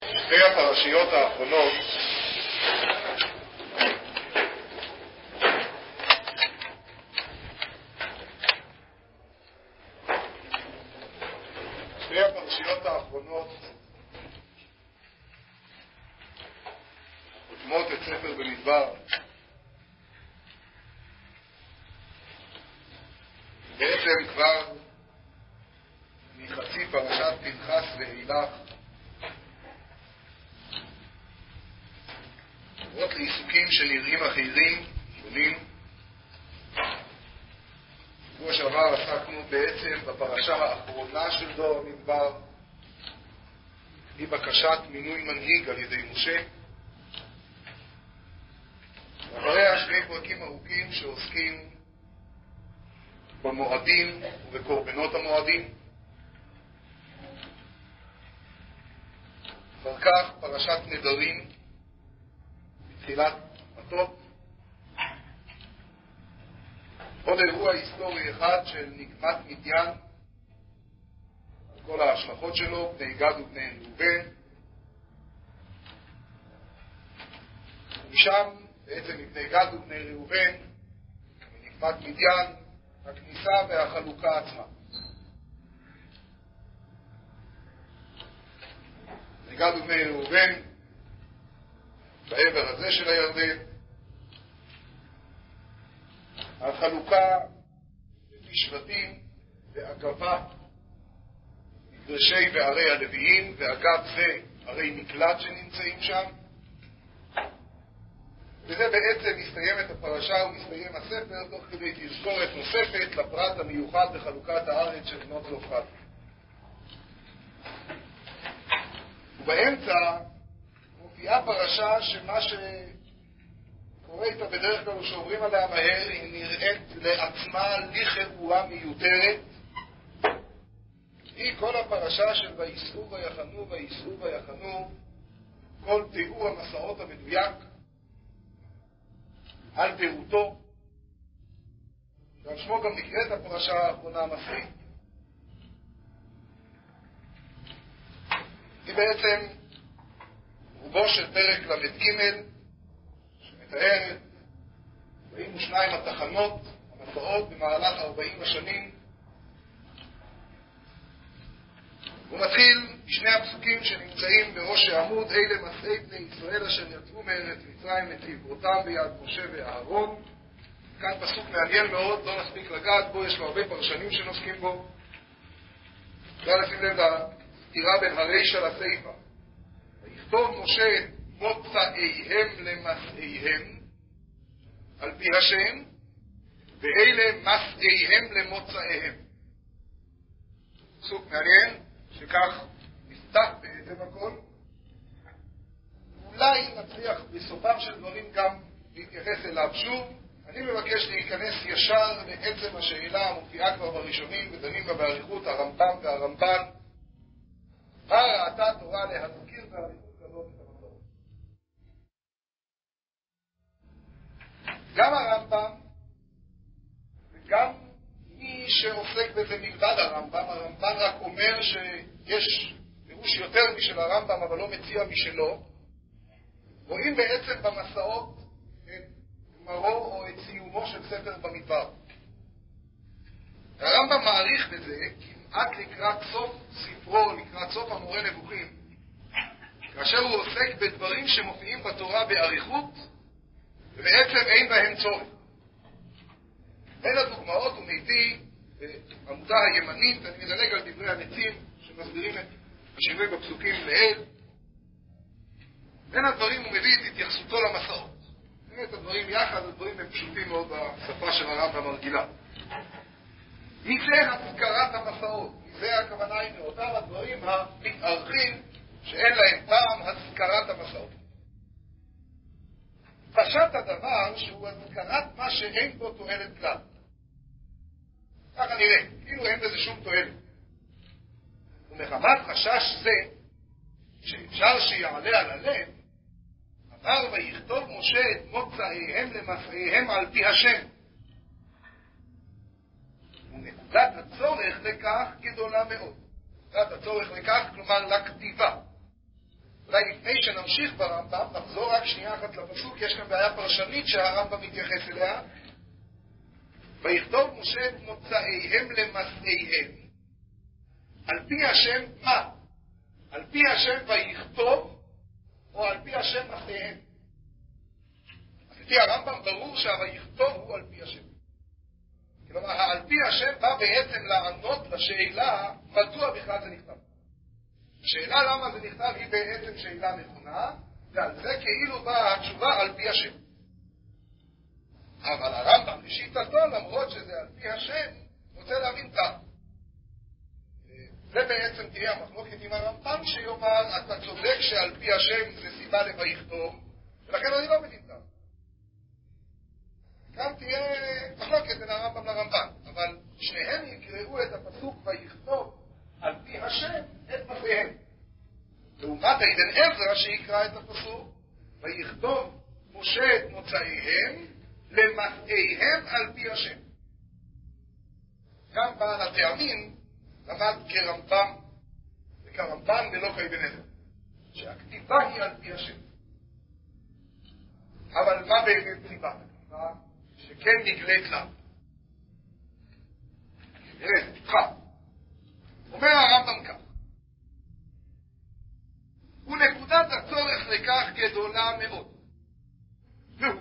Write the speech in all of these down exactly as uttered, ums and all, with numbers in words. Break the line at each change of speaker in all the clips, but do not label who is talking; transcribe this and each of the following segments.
שתי הפרשיות האחרונות שתי הפרשיות האחרונות חותמות את ספר במדבר. בעצם כבר מחצי פרשת פנחס ואילך עברות לעיסוקים שנראים אחרים, שונים. שבוע שעבר עסקנו בעצם בפרשה האחרונה של דור המדבר, היא בקשת מינוי מנהיג על ידי משה. אחריה שני פרקים ארוכים שעוסקים במועדים ובקורבנות המועדים. אחר כך פרשת נדרים בתחילת הטוב. עוד אירוע היסטורי אחד של נקמת מדיין, על כל ההשלכות שלו, בני גד ובני ראובן. ומשם בעצם מבני גד ובני ראובן, מנקמת מדיין, הכניסה והחלוקה עצמה. בני גד ובני ראובן בעבר הזה של הירדן, החלוקה לפי שבטים ואגבה מגרשי וערי הלוויים, ואגב זה ערי מקלט שנמצאים שם. וזה בעצם מסתיימת הפרשה ומסתיים הספר תוך כדי תזכורת נוספת לפרט המיוחד בחלוקת הארץ של בנות צלפחד. ובאמצע מופיעה פרשה שמה שקורה איתה בדרך כלל שעוברים עליה מהר, היא נראית לעצמה לכאורה מיותרת. היא כל הפרשה של ויסעו ויחנו ויסעו ויחנו, כל תיאור המסעות המדויק על פירוטו, ועל שמו גם נקראת הפרשה האחרונה המפריד. היא בעצם רובו של פרק למד ג' שמתאר ארבעים ושתיים התחנות המסעות במהלך ארבעים השנים. הוא מתחיל בשני הפסוקים שנמצאים בראש העמוד: אלה מסעי בני ישראל אשר יצאו מארץ מצרים את עברותם ביד משה ואהרון. כאן פסוק מעניין מאוד, לא נספיק לגעת בו, יש לו הרבה פרשנים שנוסקים בו. אפשר לשים לב לסתירה בין הרישא לסיפא. ויכתוב משה את מוצאיהם למסעיהם על פי השם, ואלה מסעיהם למוצאיהם. פסוק מעניין שכך נפתח בעצם הכל. אולי נצליח בסופם של דברים גם להתייחס אליו שוב. אני מבקש להיכנס ישר לעצם השאלה המופיעה כבר בראשונים ודנים בה באריכות הרמב"ם והרמב"ן. מה ראתה תורה להזכיר באריכות כזאת את המסורת? גם הרמב"ם וגם מי שעוסק בזה מלבד הרמב"ם, הרמב"ם רק אומר שיש פירוש יותר משל הרמב"ם אבל לא מציע משלו, רואים בעצם במסעות את גמרו או את סיומו של ספר במדבר. הרמב"ם מעריך בזה כמעט לקראת סוף ספרו, לקראת סוף המורה נבוכים, כאשר הוא עוסק בדברים שמופיעים בתורה באריכות ובעצם אין בהם צורך. בין הדוגמאות הוא מביא בעמודה הימנית, אני מדלג על דברי הנציב שמסבירים את השינוי בפסוקים לעיל. בין הדברים הוא מביא את התייחסותו למסעות. את הדברים יחד, הדברים הם פשוטים מאוד בשפה של הרמב"ם הרגילה. מזה הזכרת המסעות, מזה הכוונה היא מאותם הדברים המתארכים שאין להם טעם, הזכרת המסעות. פשט הדבר שהוא הזכרת מה שאין בו תועלת כלל. ככה נראה, כאילו אין בזה שום תועלת. ומחמת חשש זה, שאפשר שיעלה על הלב, אמר ויכתוב משה את מוצאיהם למסעיהם על פי השם. ונקודת הצורך לכך גדולה מאוד. נקודת הצורך לכך, כלומר לכתיבה. אולי לפני שנמשיך ברמב"ם, נחזור רק שנייה אחת לפסוק, יש כאן בעיה פרשנית שהרמב"ם מתייחס אליה. ויכתוב משה את מוצאיהם למסעיהם. על פי השם מה? על פי השם ויכתוב, או על פי השם מסעיהם? לפי הרמב"ם ברור שהויכתוב הוא על פי השם. כלומר, על פי השם בא בעצם לענות לשאלה מדוע בכלל זה נכתב. השאלה למה זה נכתב היא בעצם שאלה נכונה, ועל זה כאילו באה התשובה על פי השם. אבל הרמב"ם לשיטתו, למרות שזה על פי השם, רוצה להבין כך. זה בעצם תהיה המחלוקת עם הרמב"ם שיאמר, אתה צודק שעל פי השם זה סיבה לויכתוב, ולכן אני לא מבין כך. כאן תהיה מחלוקת בין הרמב"ם לרמב"ם, אבל שניהם יקראו את הפסוק ויכתוב על פי השם את מסעיהם. לעומת אבן עזרא שיקרא את הפסוק ויכתוב משה את מוצאיהם למסעיהם על פי השם. גם בעל הטעמים למד כרמב"ם וכרמב"ן ולא כאבן עזרא, שהכתיבה היא על פי השם. אבל מה באמת סיבה? הכתיבה שכן נגלית לה. נראה, תבחר. אומר הרמב"ם כך, ונקודת הצורך לכך גדולה מאוד, והוא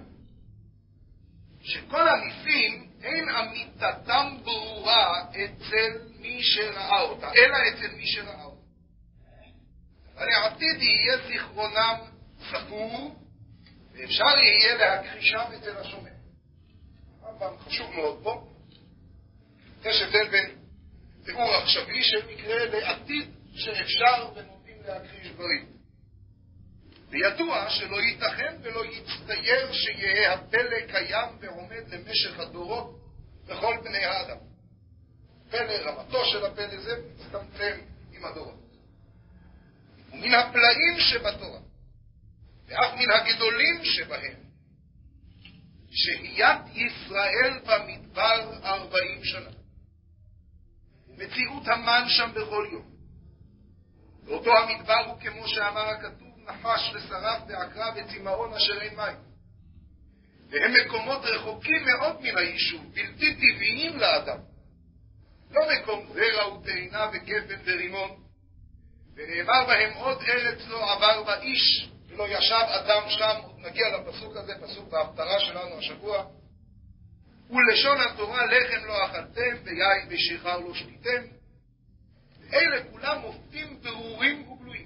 שכל הניסים אין אמיתתם ברורה אצל מי שראה אותה, אלא אצל מי שראה אותה. ולעתיד יהיה זיכרונם ספור, ואפשר יהיה להכחישם אצל השומע. הרמב"ם חשוב מאוד פה. יש הבדל בין תיאור עכשווי של מקרה לעתיד שאפשר ונותנים להכחיש דברים. וידוע שלא ייתכן ולא יצטייר שיהיה הפלא קיים ועומד למשך הדורות בכל בני האדם. פלא, רמתו של הפלא זה מצטמצם עם הדורות. ומן הפלאים שבתורה, ואף מן הגדולים שבהם, שהיית ישראל במדבר ארבעים שנה. מציאות המן שם בכל יום. ואותו המדבר הוא כמו שאמר הכתוב, נחש ושרף ועקרב וצמאון אשר אין מים. והם מקומות רחוקים מאוד מן היישוב, בלתי טבעיים לאדם. לא מקום זרע ותאנה וגפן ורימון. ונאמר בהם עוד ארץ לא עבר בה איש, ולא ישב אדם שם. עוד נגיע לפסוק הזה, פסוק בהפטרה שלנו השבוע. ולשון התורה לחם לא אכלתם ויין ושיכר לא שתיתם. אלה כולם מופתים ברורים וגלויים.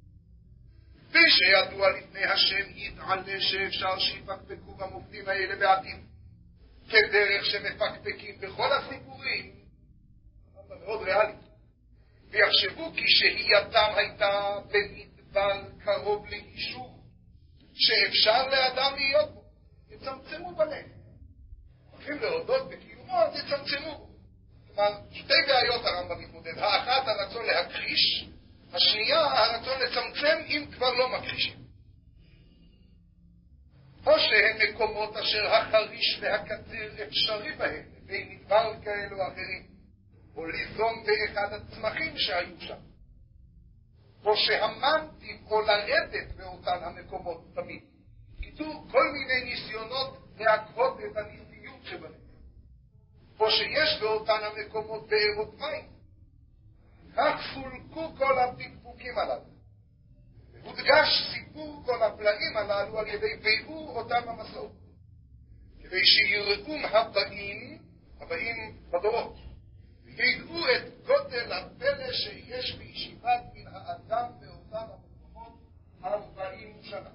ושידוע לפני השם יתעלה שאפשר שיפקפקו במופתים האלה בעתיד, כדרך שמפקפקים בכל הסיפורים, מאוד ריאלי, ויחשבו כי שהייתם הייתה במדבר קרוב ליישוב שאפשר לאדם להיות בו, יצמצמו בנם. הולכים להודות בקיומו, אז יצמצמו. כלומר, שתי בעיות הרמב"ם מתמודד. האחת, הרצון להכחיש, השנייה, הרצון לצמצם אם כבר לא מכחישים. או שהם מקומות אשר החריש והקציר אפשרי בהם, בין מדבר כאלו אחרים, או ליזום באחד הצמחים שהיו שם. או שהמן טבעו לרדת באותן המקומות תמיד. קיצור, כל מיני ניסיונות להקהות את הניסיות שבהם. או שיש באותן המקומות בארות מים. כך סולקו כל הפקפוקים הללו. הודגש סיפור כל הפלאים הללו על ידי ביאור אותם המסעות. כדי שיראום הבאים, הבאים בדורות, וידעו את גודל הפלא שיש בישיבת מן האדם באותם המקומות ארבעים שנה.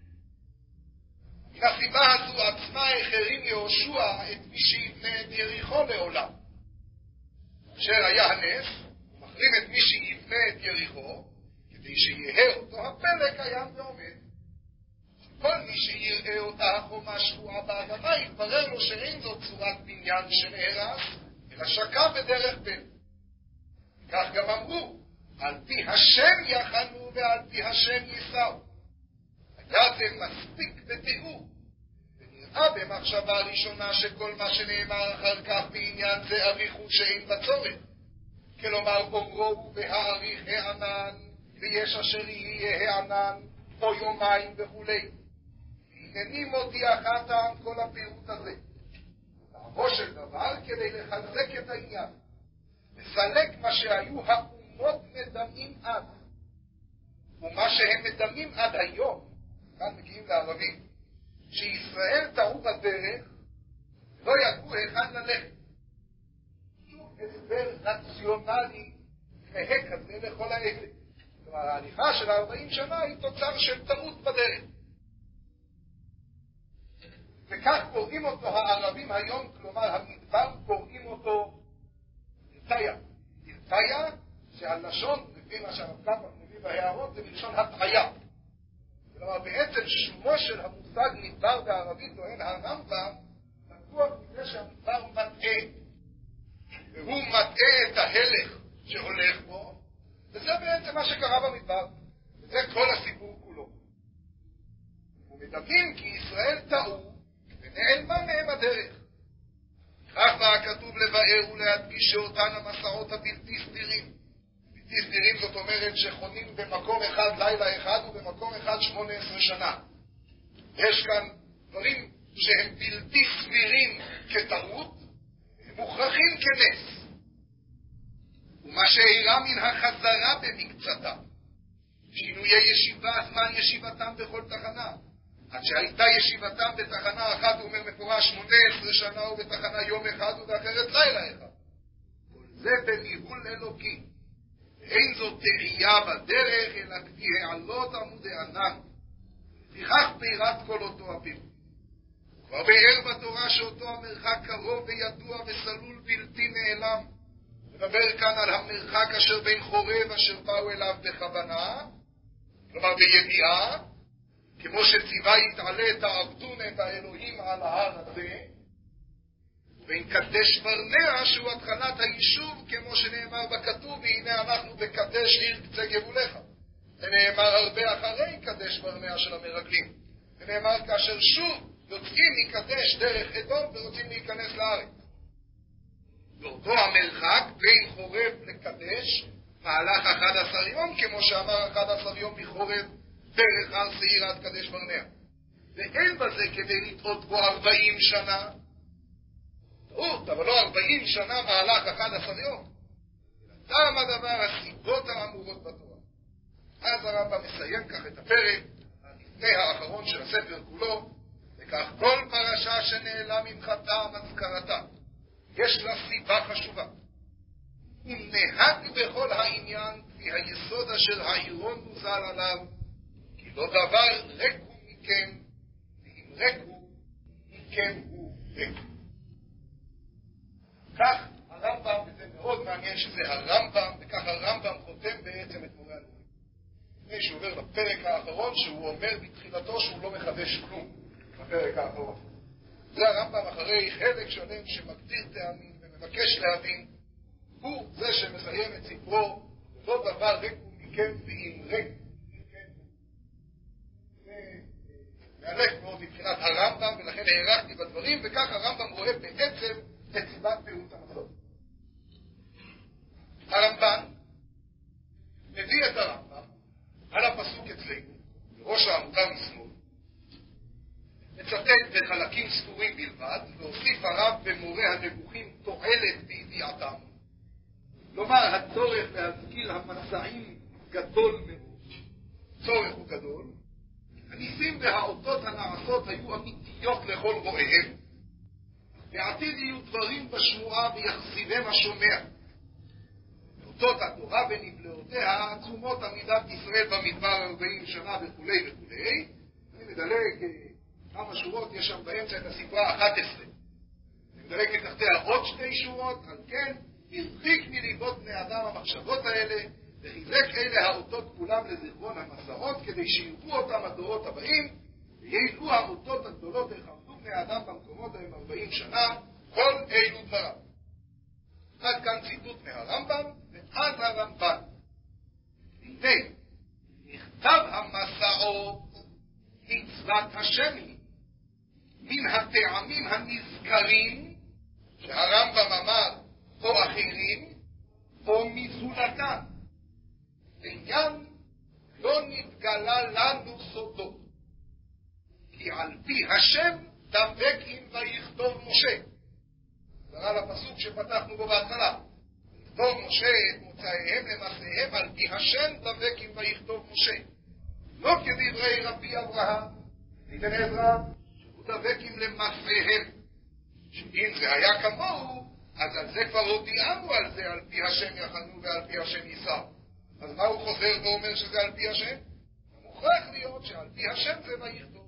מן הסיבה הזו עצמה החרים יהושע את מי שיבנה את יריחו לעולם. אשר היה הנס, הוא מחרים את מי שיבנה את יריחו, כדי שיהיה אותו הפלא קיים ועומד. כל מי שיראה אותה החומה שרועה באדמה, יתברר לו שאין זאת צורת בניין שנהרס, אלא שקע בדרך פלא. כך גם אמרו, על פי השם יחנו ועל פי השם ייסעו. היה זה מספיק בתיאור. ונראה במחשבה הראשונה שכל מה שנאמר אחר כך בעניין זה אריכות שאין בצורך. כלומר, אומרו בהאריך הענן ויש אשר יהיה הענן או יומיים וכולי. הנני מודיעך טעם כל הפירוט הזה. טעמו של דבר כדי לחזק את העניין. לסלק מה שהיו האומות מדמים אז. ומה שהם מדמים עד היום, כאן מגיעים לערבים, שישראל טעו בדרך, לא ידעו היכן ללכת. שוב הסבר רציונלי מהק כזה לכל האלה. כלומר, ההליכה של ארבעים שנה היא תוצר של טעות בדרך. וכך קוראים אותו הערבים היום, כלומר המדבר קוראים אותו אלטיה. אלטיה שהלשון, לפי מה שהרב קפח מביא בהערות, זה מלשון הטעיה. כלומר בעצם שומו של המושג מדבר בערבית טוען הרמב"ם לקוח מזה שהמדבר מטעה. והוא מטעה את ההלך שהולך בו, וזה בעצם מה שקרה במדבר. וזה כל הסיפור כולו. ומדמים כי ישראל טעו ונעלמה מהם הדרך. כך בא הכתוב לבאר ולהדגיש שאותן המסעות הבלתי סדירים. בלתי סדירים זאת אומרת שחונים במקום אחד לילה אחד ובמקום אחד שמונה עשרה שנה. יש כאן דברים שהם בלתי סבירים כטעות, הם מוכרחים כנס. ומה שהירה מן החזרה במקצתה, שינויי ישיבה, זמן ישיבתם בכל תחנה. עד שהייתה ישיבתם בתחנה אחת, הוא אומר מפורש שמונה עשרה שנה ובתחנה יום אחד ובאחרת לילה אחד. כל זה בניהול אלוקי. אין זאת תהייה בדרך, אלא כפי העלות עמוד הענן. לפיכך פירט כל אותו הפירוט. כבר באר בתורה שאותו המרחק קרוב וידוע וסלול בלתי נעלם. מדבר כאן על המרחק אשר בין חורב אשר באו אליו בכוונה, כלומר בידיעה, כמו שציווה יתעלה תעבדון את האלוהים על ההר הזה, ובין קדש ברנע שהוא התחלת היישוב, כמו שנאמר בכתוב, והנה אנחנו בקדש עיר קצה גבולך. זה נאמר הרבה אחרי קדש ברנע של המרגלים. זה נאמר כאשר שוב יוצאים מקדש דרך אדום ורוצים להיכנס לארץ. ואותו המרחק בין חורב לקדש מהלך אחד עשר יום, כמו שאמר אחד עשר יום מחורב דרך הר שעיר עד קדש ברנע. ואין בזה כדי לטעות בו ארבעים שנה. טעות, אבל לא ארבעים שנה מהלך אחד עשר יום. טעם הדבר הסיבות האמורות בתורה. אז הרמב"ם מסיים כך את הפרק, לפני האחרון של הספר כולו, וכך כל פרשה שנעלה ממך טעם הזכרתה. יש לה סיבה חשובה. ונהג בכל העניין כפי היסוד אשר העירון מוזל עליו, כי לא דבר ריק הוא מכם, ואם ריק הוא, מכם הוא ריק. כך הרמב"ם, וזה מאוד מעניין שזה הרמב"ם, וכך הרמב"ם חותם בעצם את מורה הלאומי. לפני שהוא עובר לפרק האחרון, שהוא אומר בתחילתו שהוא לא מחדש כלום, בפרק האחרון. זה הרמב"ם אחרי חלק שלם שמגדיר טעמים ומבקש להבין, הוא זה שמסיים את ספרו, לא דבר ריק הוא מכם ואם ריק מכם. זה מעלק מאוד מבחינת הרמב"ם, ולכן הערכתי בדברים, וכך הרמב"ם רואה בעצם את סיבת פירוט המסורת. הרמב"ן מביא את הרמב"ם על הפסוק אצלנו, בראש העמודה משמאל, מצטט בחלקים ספורים בלבד, והוסיף הרב במורה הנבוכים תועלת בידיעתם. כלומר, הצורך להזכיר המסעים גדול מאוד. צורך הוא גדול. הניסים והאותות הנעשות היו אמיתיות לכל רואיהם. בעתיד יהיו דברים בשמועה ויחזיבם השומע. אותות התורה ונבלעותיה העצומות עמידת ישראל במדבר ארבעים שנה וכו' וכו'. אני מדלג כמה שורות, יש שם באמצע את הספרה אחת עשרה. אני מדלג מתחתיה עוד שתי שורות, על כן הרחיק מליבות בני אדם המחשבות האלה, וחיזק אלה האותות כולם לזיכרון המסעות, כדי שיראו אותם הדורות הבאים, וידעו האותות הגדולות איך עמדו בני אדם במקומות ההם ארבעים שנה, כל אלו דבריו. עד כאן ציטוט מהרמב"ם, ואז הרמב"ן. הנה, נכתב המסעות מצוות השם היא, מן הטעמים הנזכרים, שהרמב"ם אמר, או אחרים, או מזולתם. עניין וגלה לנו סודו. כי על פי השם דבק עם ויכתוב משה. קרא לפסוק שפתחנו בו בהתחלה. ויכתוב משה את מוצאיהם למעשיהם, על פי השם דבק עם ויכתוב משה. לא כדברי רבי אברהם, אבן עזרא, שהוא דבק עם למעשיהם. שאם זה היה כמוהו, אז על זה כבר הודיענו על זה, על פי השם יחנו ועל פי השם יישא. אז מה הוא חוזר ואומר שזה על פי השם? מוכרח להיות שעל פי השם זה ויכתוב.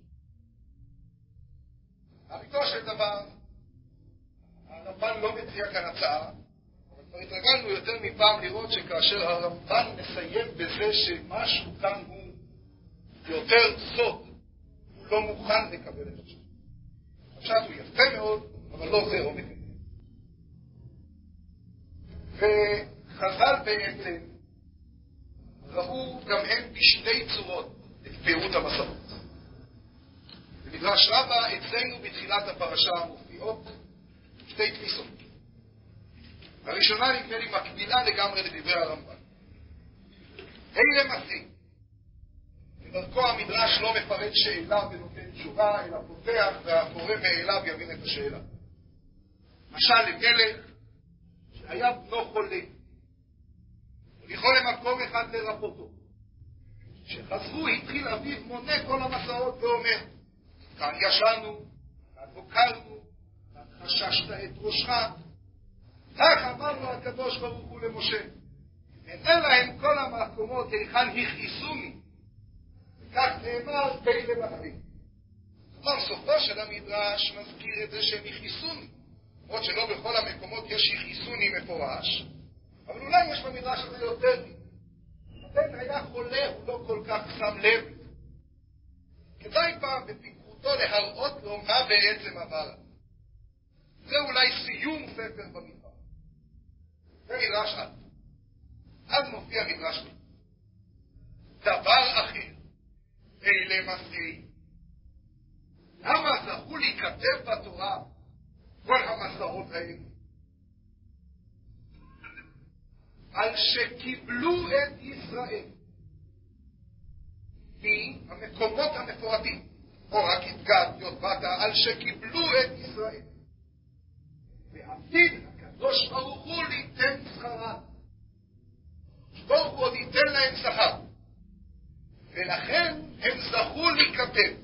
אמיתו של דבר, הרמב"ן לא מציע כאן הצעה, אבל כבר התרגלנו יותר מפעם לראות שכאשר הרמב"ן מסיים בזה שמשהו כאן הוא יותר סוד, הוא לא מוכן לקבל את השם. עכשיו הוא יפה מאוד, אבל לא זה עומק. וחז"ל בעצם ראו גם הם בשתי צורות את פירוט המסורות. במדרש רבה אצלנו בתחילת הפרשה מופיעות שתי תפיסות. הראשונה נדמה לי מקבילה לגמרי לדברי הרמב"ן. אלה מסים. בדרכו המדרש לא מפרט שאלה ונותן תשובה, אלא פותח והקורא מאליו יבין את השאלה. משל למלך שהיה בנו חולה, יכול למקום אחד לרפאותו. כשחזרו התחיל אביו מונה כל המסעות ואומר, כאן ישנו, כאן בוקרנו, כאן חששת את ראשך. כך אמר לו הקדוש ברוך הוא למשה, אין להם כל המקומות היכן הכעיסוני, וכך נאמר בין למחלים. כלומר סופו של המדרש מזכיר את זה שהם הכעיסוני, למרות שלא בכל המקומות יש הכעיסוני מפורש, אבל אולי יש במדרש הזה יותר. הבן היה חולה, הוא לא כל כך שם לב. כדאי פעם בפיקחותו להראות לו מה בעצם עבר. זה אולי סיום ספר במדרש. זה מדרש עד. אז מופיע מדרש עד. דבר אחר, אלה מסעי. למה זכו להיכתב בתורה כל המסעות האלה? על שקיבלו את ישראל. מהמקומות המפורטים, או רק התגד, יודבטה, על שקיבלו את ישראל. ועתיד הקדוש ברוך הוא ליתן שכרה. ברוך הוא עוד ייתן להם שכר. ולכן הם זכו להיכתב.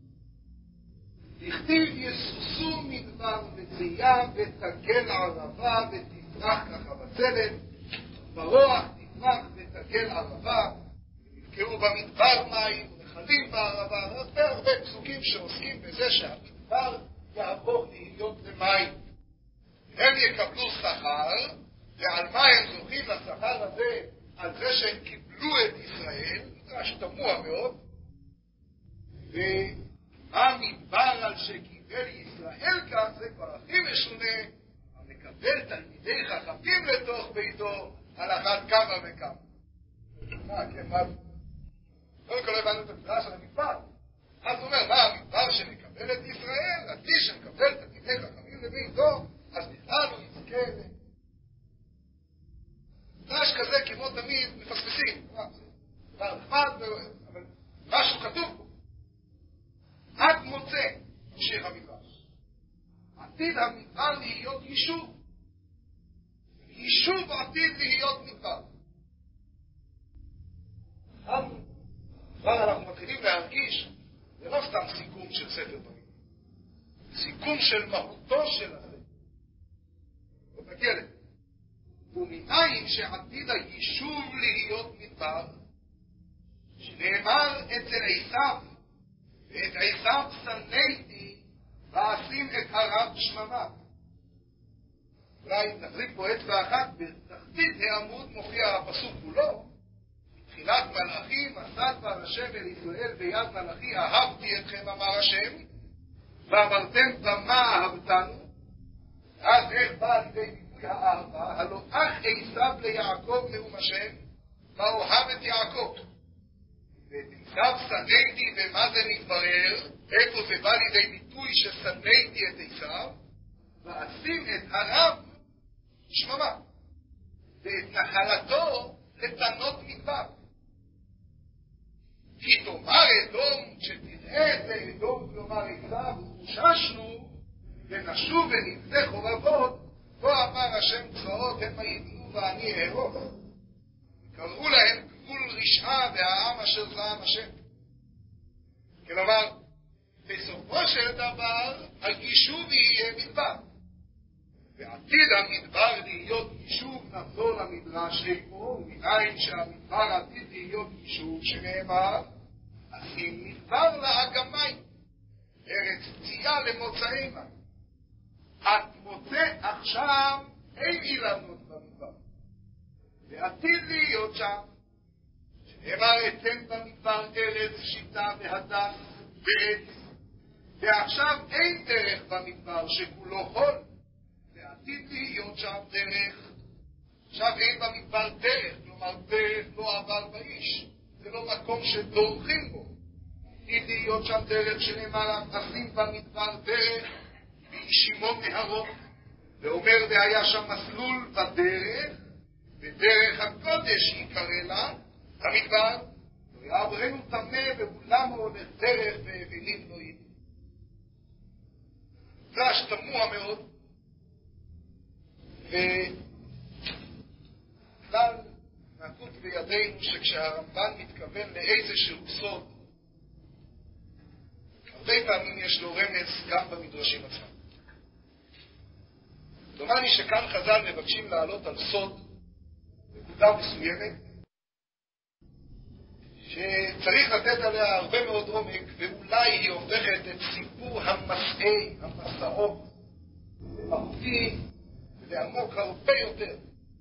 תכתיב יסוסו מדבר וצייה ותגל ערבה ותפרח כחבצלת, ברוח תפרח ותגל ערבה, ונבקעו במדבר מים ונחלים בערבה. הרבה הרבה פסוקים שעוסקים בזה שהמדבר יהפוך להיות למים. הם יקבלו שכר, ועל מה הם זוכים לשכר הזה? על זה שהם קיבלו את ישראל, זה תמוה מאוד. ומה מדבר על שקיבל ישראל כך, זה כבר הכי משונה, המקבל תלמידי חכמים לתוך ביתו על אחת כמה וכמה. מה, כן, מה? קודם כל הבנו את המדרש על המדבר. אז הוא אומר, מה המדבר שמקבל את ישראל? עדי שמקבל תלמידי חכמים לביתו, אז בכלל הוא יזכה. מדרש כזה כמו תמיד מפספסים. דבר נחמד, אבל משהו כתוב פה. עד מוצא, ממשיך המדרש. עתיד המדבר להיות יישוב. יישוב עתיד להיות מדבר. כבר אנחנו מתחילים להרגיש, זה לא סתם סיכום של ספר דברים. סיכום של מהותו של הספר. ותגיע לזה. ומנין שעתיד היישוב להיות מדבר, שנאמר אצל עשיו, ואת עשיו שנאתי, ואשים את הרב שממה. אולי נחזיק פה אצבע אחת, בתחתית העמוד מופיע הפסוק כולו, בתחילת מלאכים, עשה דבר השם אל ישראל ביד מלאכי, אהבתי אתכם, אמר השם, ואמרתם במה אהבתנו. אז איך בא לידי ביטוי האהבה? הלא אח עשיו ליעקב נאום השם, ואוהב את יעקב. ואת עשיו שנאתי, ומה זה מתברר? איפה זה בא לידי ביטוי ששנאתי את עשיו? ואשים את הרב שממה, ואת נחלתו לתנות מדבר. אמר עשיו, וחוששנו ונשוב ונבנה חורבות, כה אמר השם צבאות המה יבנו ואני אהרוס. קראו להם גבול רשעה והעם אשר זעם השם. כלומר, בסופו של דבר הגישוב יהיה מדבר, ועתיד המדבר להיות גישוב נחזור למדרש איפה, ומנין שהמדבר עתיד להיות גישוב שנאמר אשים מדבר לאגמי ארץ צייה למוצאימה. את מוצא עכשיו אין אילנות במדבר, ועתיד להיות שם שנאמר אתן במדבר ארץ שיטה והדס ועץ, ועכשיו אין דרך במדבר שכולו חול, ועתיד להיות שם דרך. עכשיו אין במדבר דרך, כלומר דרך לא עבר באיש, זה לא מקום שדורכים בו. עתיד להיות שם דרך שנאמר אשים במדבר דרך בישימון נהרות, ואומר והיה שם מסלול בדרך, ודרך הקודש יקרא לה המדבר, ויעברנו טמא ולמה הולך דרך ואבנים לא ידעו. דרש תמוה מאוד, וכלל נקוט בידינו שכשהרמב"ן מתכוון לאיזשהו סוד, הרבה פעמים יש לו רמז גם במדרשים עצמם. דומני שכאן חז"ל מבקשים לעלות על סוד נקודה מסוימת שצריך לתת עליה הרבה מאוד עומק, ואולי היא הופכת את סיפור המסעי, המסעות, למהותי ולעמוק הרבה יותר,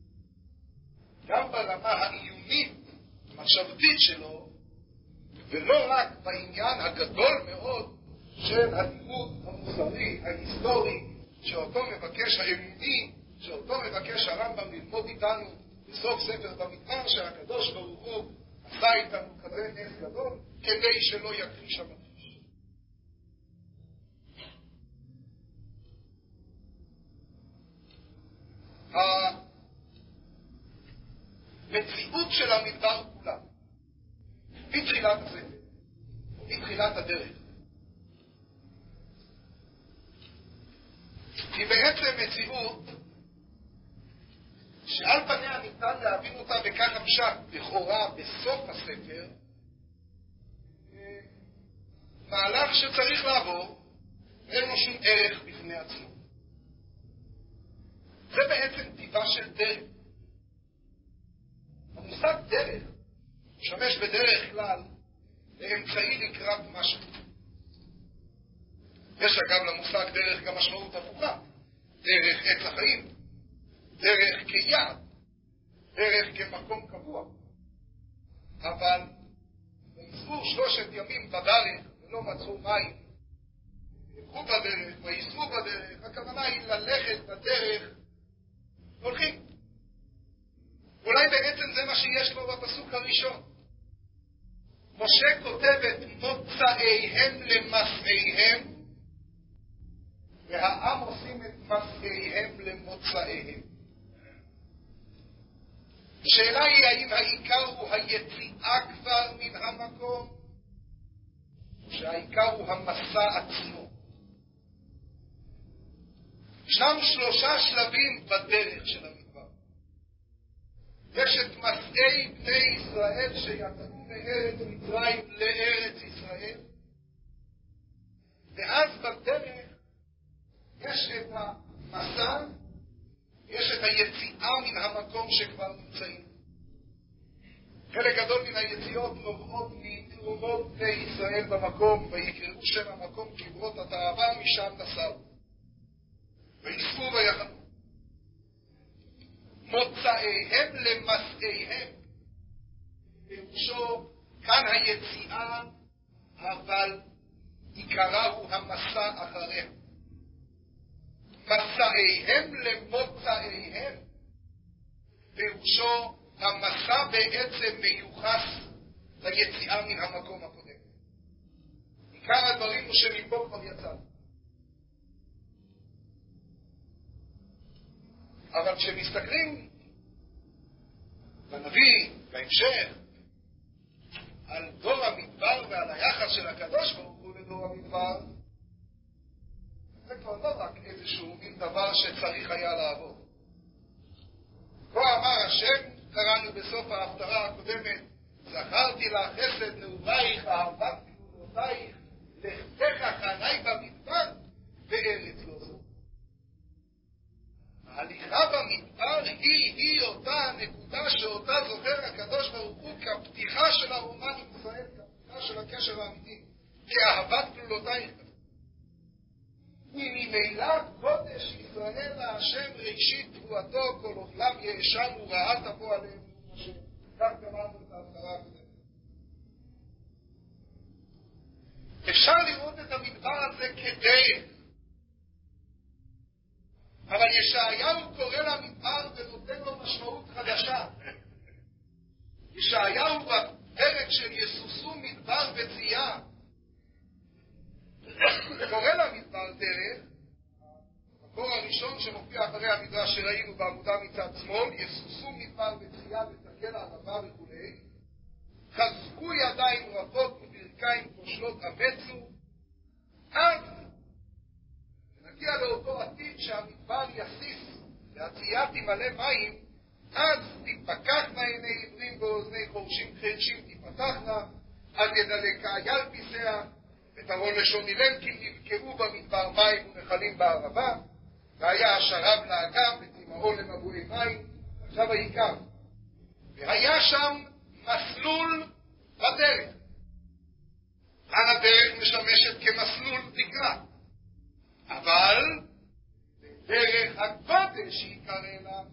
גם ברמה העיונית, המחשבתית שלו, ולא רק בעניין הגדול מאוד של הלימוד המוסרי, ההיסטורי, שאותו מבקש האמוני, שאותו מבקש הרמב"ם ללמוד איתנו בסוף ספר במדבר, שהקדוש ברוך הוא עשה איתנו כזה נס גדול, כדי שלא יכחיש המכחיש. המציאות של המדבר כולה, מתחילת הספר, מתחילת הדרך, היא בעצם מציאות שעל פניה ניתן להבין אותה בכך הפשט, לכאורה בסוף הספר, מהלך שצריך לעבור, אין לו שום ערך בפני עצמו. זה בעצם טיבה של דרך. המושג דרך משמש בדרך כלל לאמצעי לקראת משהו. יש אגב למושג דרך גם משמעות הפוכה, דרך עץ החיים, דרך כיעד, דרך כמקום קבוע. אבל ויסעו שלושת ימים בדרך ולא מצאו מים, ילכו בדרך ויסעו בדרך, הכוונה היא ללכת בדרך, הולכים. אולי בעצם זה מה שיש לו בפסוק הראשון. משה כותב את מוצאיהם למסעיהם, והעם עושים את מסעיהם למוצאיהם. השאלה היא האם העיקר הוא היציאה כבר מן המקום, או שהעיקר הוא המסע עצמו. ישנם שלושה שלבים בדרך של המדבר. יש את מסעי בני ישראל שיצאו מארץ מצרים לארץ ישראל, ואז בדרך יש את המסע, יש את היציאה מן המקום שכבר נמצאים. חלק גדול מן היציאות נובעות מתרומות בני ישראל במקום, ויקראו שם המקום קברות התאווה, משם נסעו ויסעו ויחנו. מוצאיהם למסעיהם, פירושו כאן היציאה, אבל עיקרה הוא המסע אחריה. מסעיהם למוצאיהם, פירושו המסע בעצם מיוחס ליציאה מן המקום הקודם. עיקר הדברים הוא שמפה כבר יצא. אבל כשמסתכלים בנביא, בהמשך, על דור המדבר ועל היחס של הקדוש ברוך הוא לדור המדבר, איזשהו מין דבר שצריך היה לעבור. כה אמר השם, קראנו בסוף ההפטרה הקודמת, זכרתי לך חסד נעורייך, אהבתי גבולותייך, לכתך חני במדבר, בארץ לא זו. ההליכה במדבר היא, היא אותה הנקודה שאותה זוכר הקדוש ברוך הוא כפתיחה של הרומן עם ישראל, כפתיחה של הקשר האמיתי, כאהבת גבולותייך. ממילא קודש ישראל להשם ראשית תבואתו, כל אוכלם יאשם ורעה תבוא עליהם. כך גמרנו את ההפטרה הקודמת. אפשר לראות את המדבר הזה כדרך, אבל ישעיהו קורא למדבר ונותן לו משמעות חדשה. ישעיהו בפרק של יסוסו מדבר וצייה קורא למדבר דרך. המקור הראשון שמופיע אחרי המדרש שראינו בעמודה מצד שמאל, יסוסו מדבר וצייה ותקל הערבה וכו', חזקו ידיים רבות וברכיים כושלות אמצו. אז נגיע לאותו עתיד שהמדבר יסיס והצייה תמלא מים, אז תתפקחנה עיני עברים ואוזני חורשים חרשים תפתחנה, אז ידלק אייל פיסיה ותרון לשון אילם, כי נבקעו במדבר מים ונחלים בערבה, והיה השרב לאגם ותימאו למבואי מים. עכשיו העיקר, והיה שם מסלול בדרך. על הדרך משמשת כמסלול תקרה, אבל דרך הקודש יקרא לה.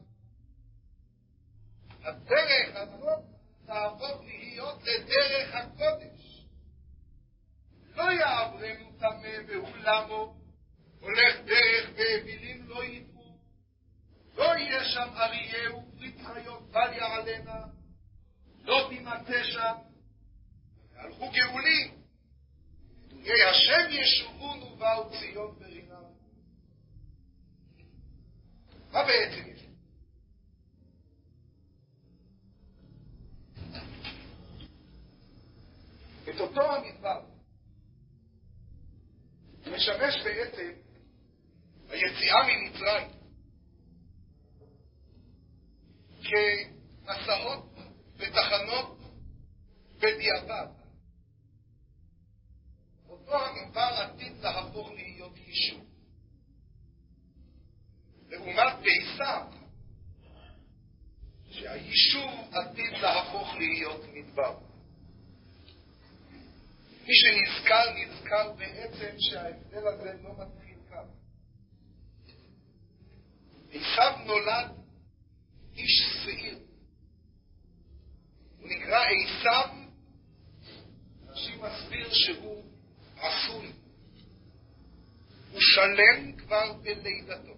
הדרך הזאת תהפוך להיות לדרך הקודש. לא יעברנו טמא ואולמו, הולך דרך ואווילים לא יטעו, לא יהיה שם אריה ופריץ חיות בל יעלנה, לא תימצא שם, והלכו גאולים, דורי השם ישובון ובאו ציון ברינם. מה בעצם יש? את אותו המדבר משמש בעצם היציאה ממצרים כמסעות ותחנות בדיעבד. אותו המדבר עתיד להפוך להיות יישוב, לעומת ביסר שהיישוב עתיד להפוך להיות מדבר. מי שנזכר, נזכר בעצם שההבדל הזה לא מתחיל כאן. עשיו נולד איש שעיר. הוא נקרא עשיו, רש"י מסביר שהוא עשוי. הוא שלם כבר בלידתו.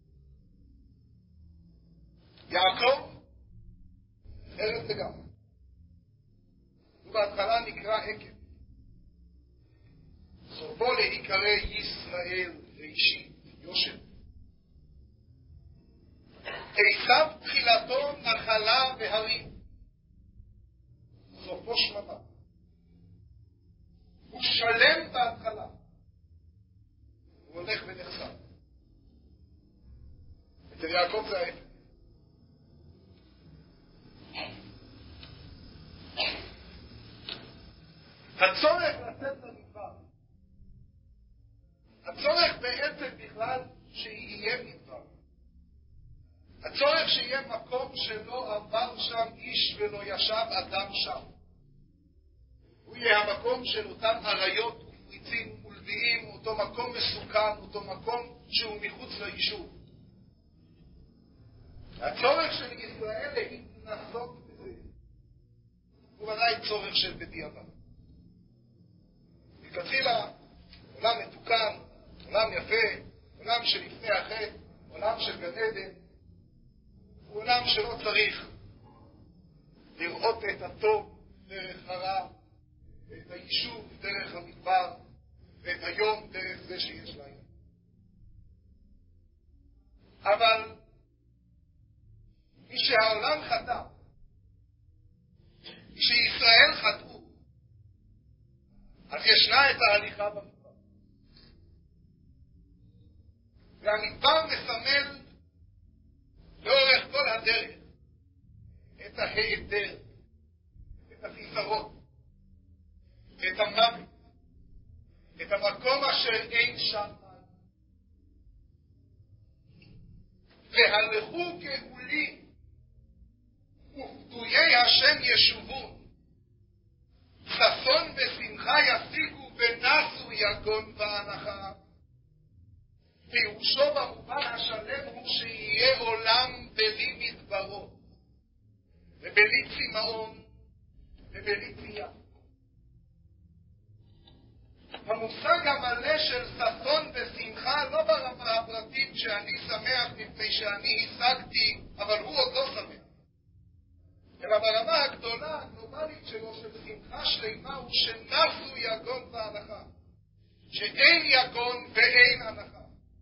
יעקב, אחרת לגמרי. הוא בהתחלה נקרא עקב. סופו להיקרא ישראל ראשית, יושב. עשיו תחילתו נחלה והרים, סופו שממה. הוא שלם בהתחלה, הוא הולך ונחסר. אצל יעקב זה ההפך. הצורך לצאת למדבר, הצורך בעצם בכלל שיהיה מדבר, הצורך שיהיה מקום שלא עבר שם איש ולא ישב אדם שם, הוא יהיה המקום של אותם עריות ופריצים ולוויים, אותו מקום מסוכן, אותו מקום שהוא מחוץ ליישוב. הצורך של ישראל להתנסות בזה הוא ודאי צורך של בדיעבד. מלכתחילה עולם מתוקן, עולם יפה, עולם שלפני החטא, עולם של גן עדן, הוא עולם שלא צריך לראות את הטוב דרך הרע, את היישוב דרך המדבר, ואת היום דרך זה שיש להם. אבל משהעולם חטא, כשישראל חטאו, אז ישנה את ההליכה במדבר. והמדבר מסמל לאורך כל הדרך את ההיעדר, את החיסרון, את המוות, את המקום אשר אין שם. והלכו גאולים ופדויי השם ישובון, ששון ושמחה ישיגו ונסו יגון ואנחה. פירושו במובן השלם הוא שיהיה עולם בלי מדברות ובלי צמאון ובלי צייה. המושג המלא של ששון ושמחה לא ברמה הפרטית שאני שמח מפני שאני השגתי אבל הוא עוד לא שמח, אלא ברמה הגדולה הגלובלית שלו של שמחה שלמה הוא שנסו יגון והנחה, שאין יגון ואין הנחה.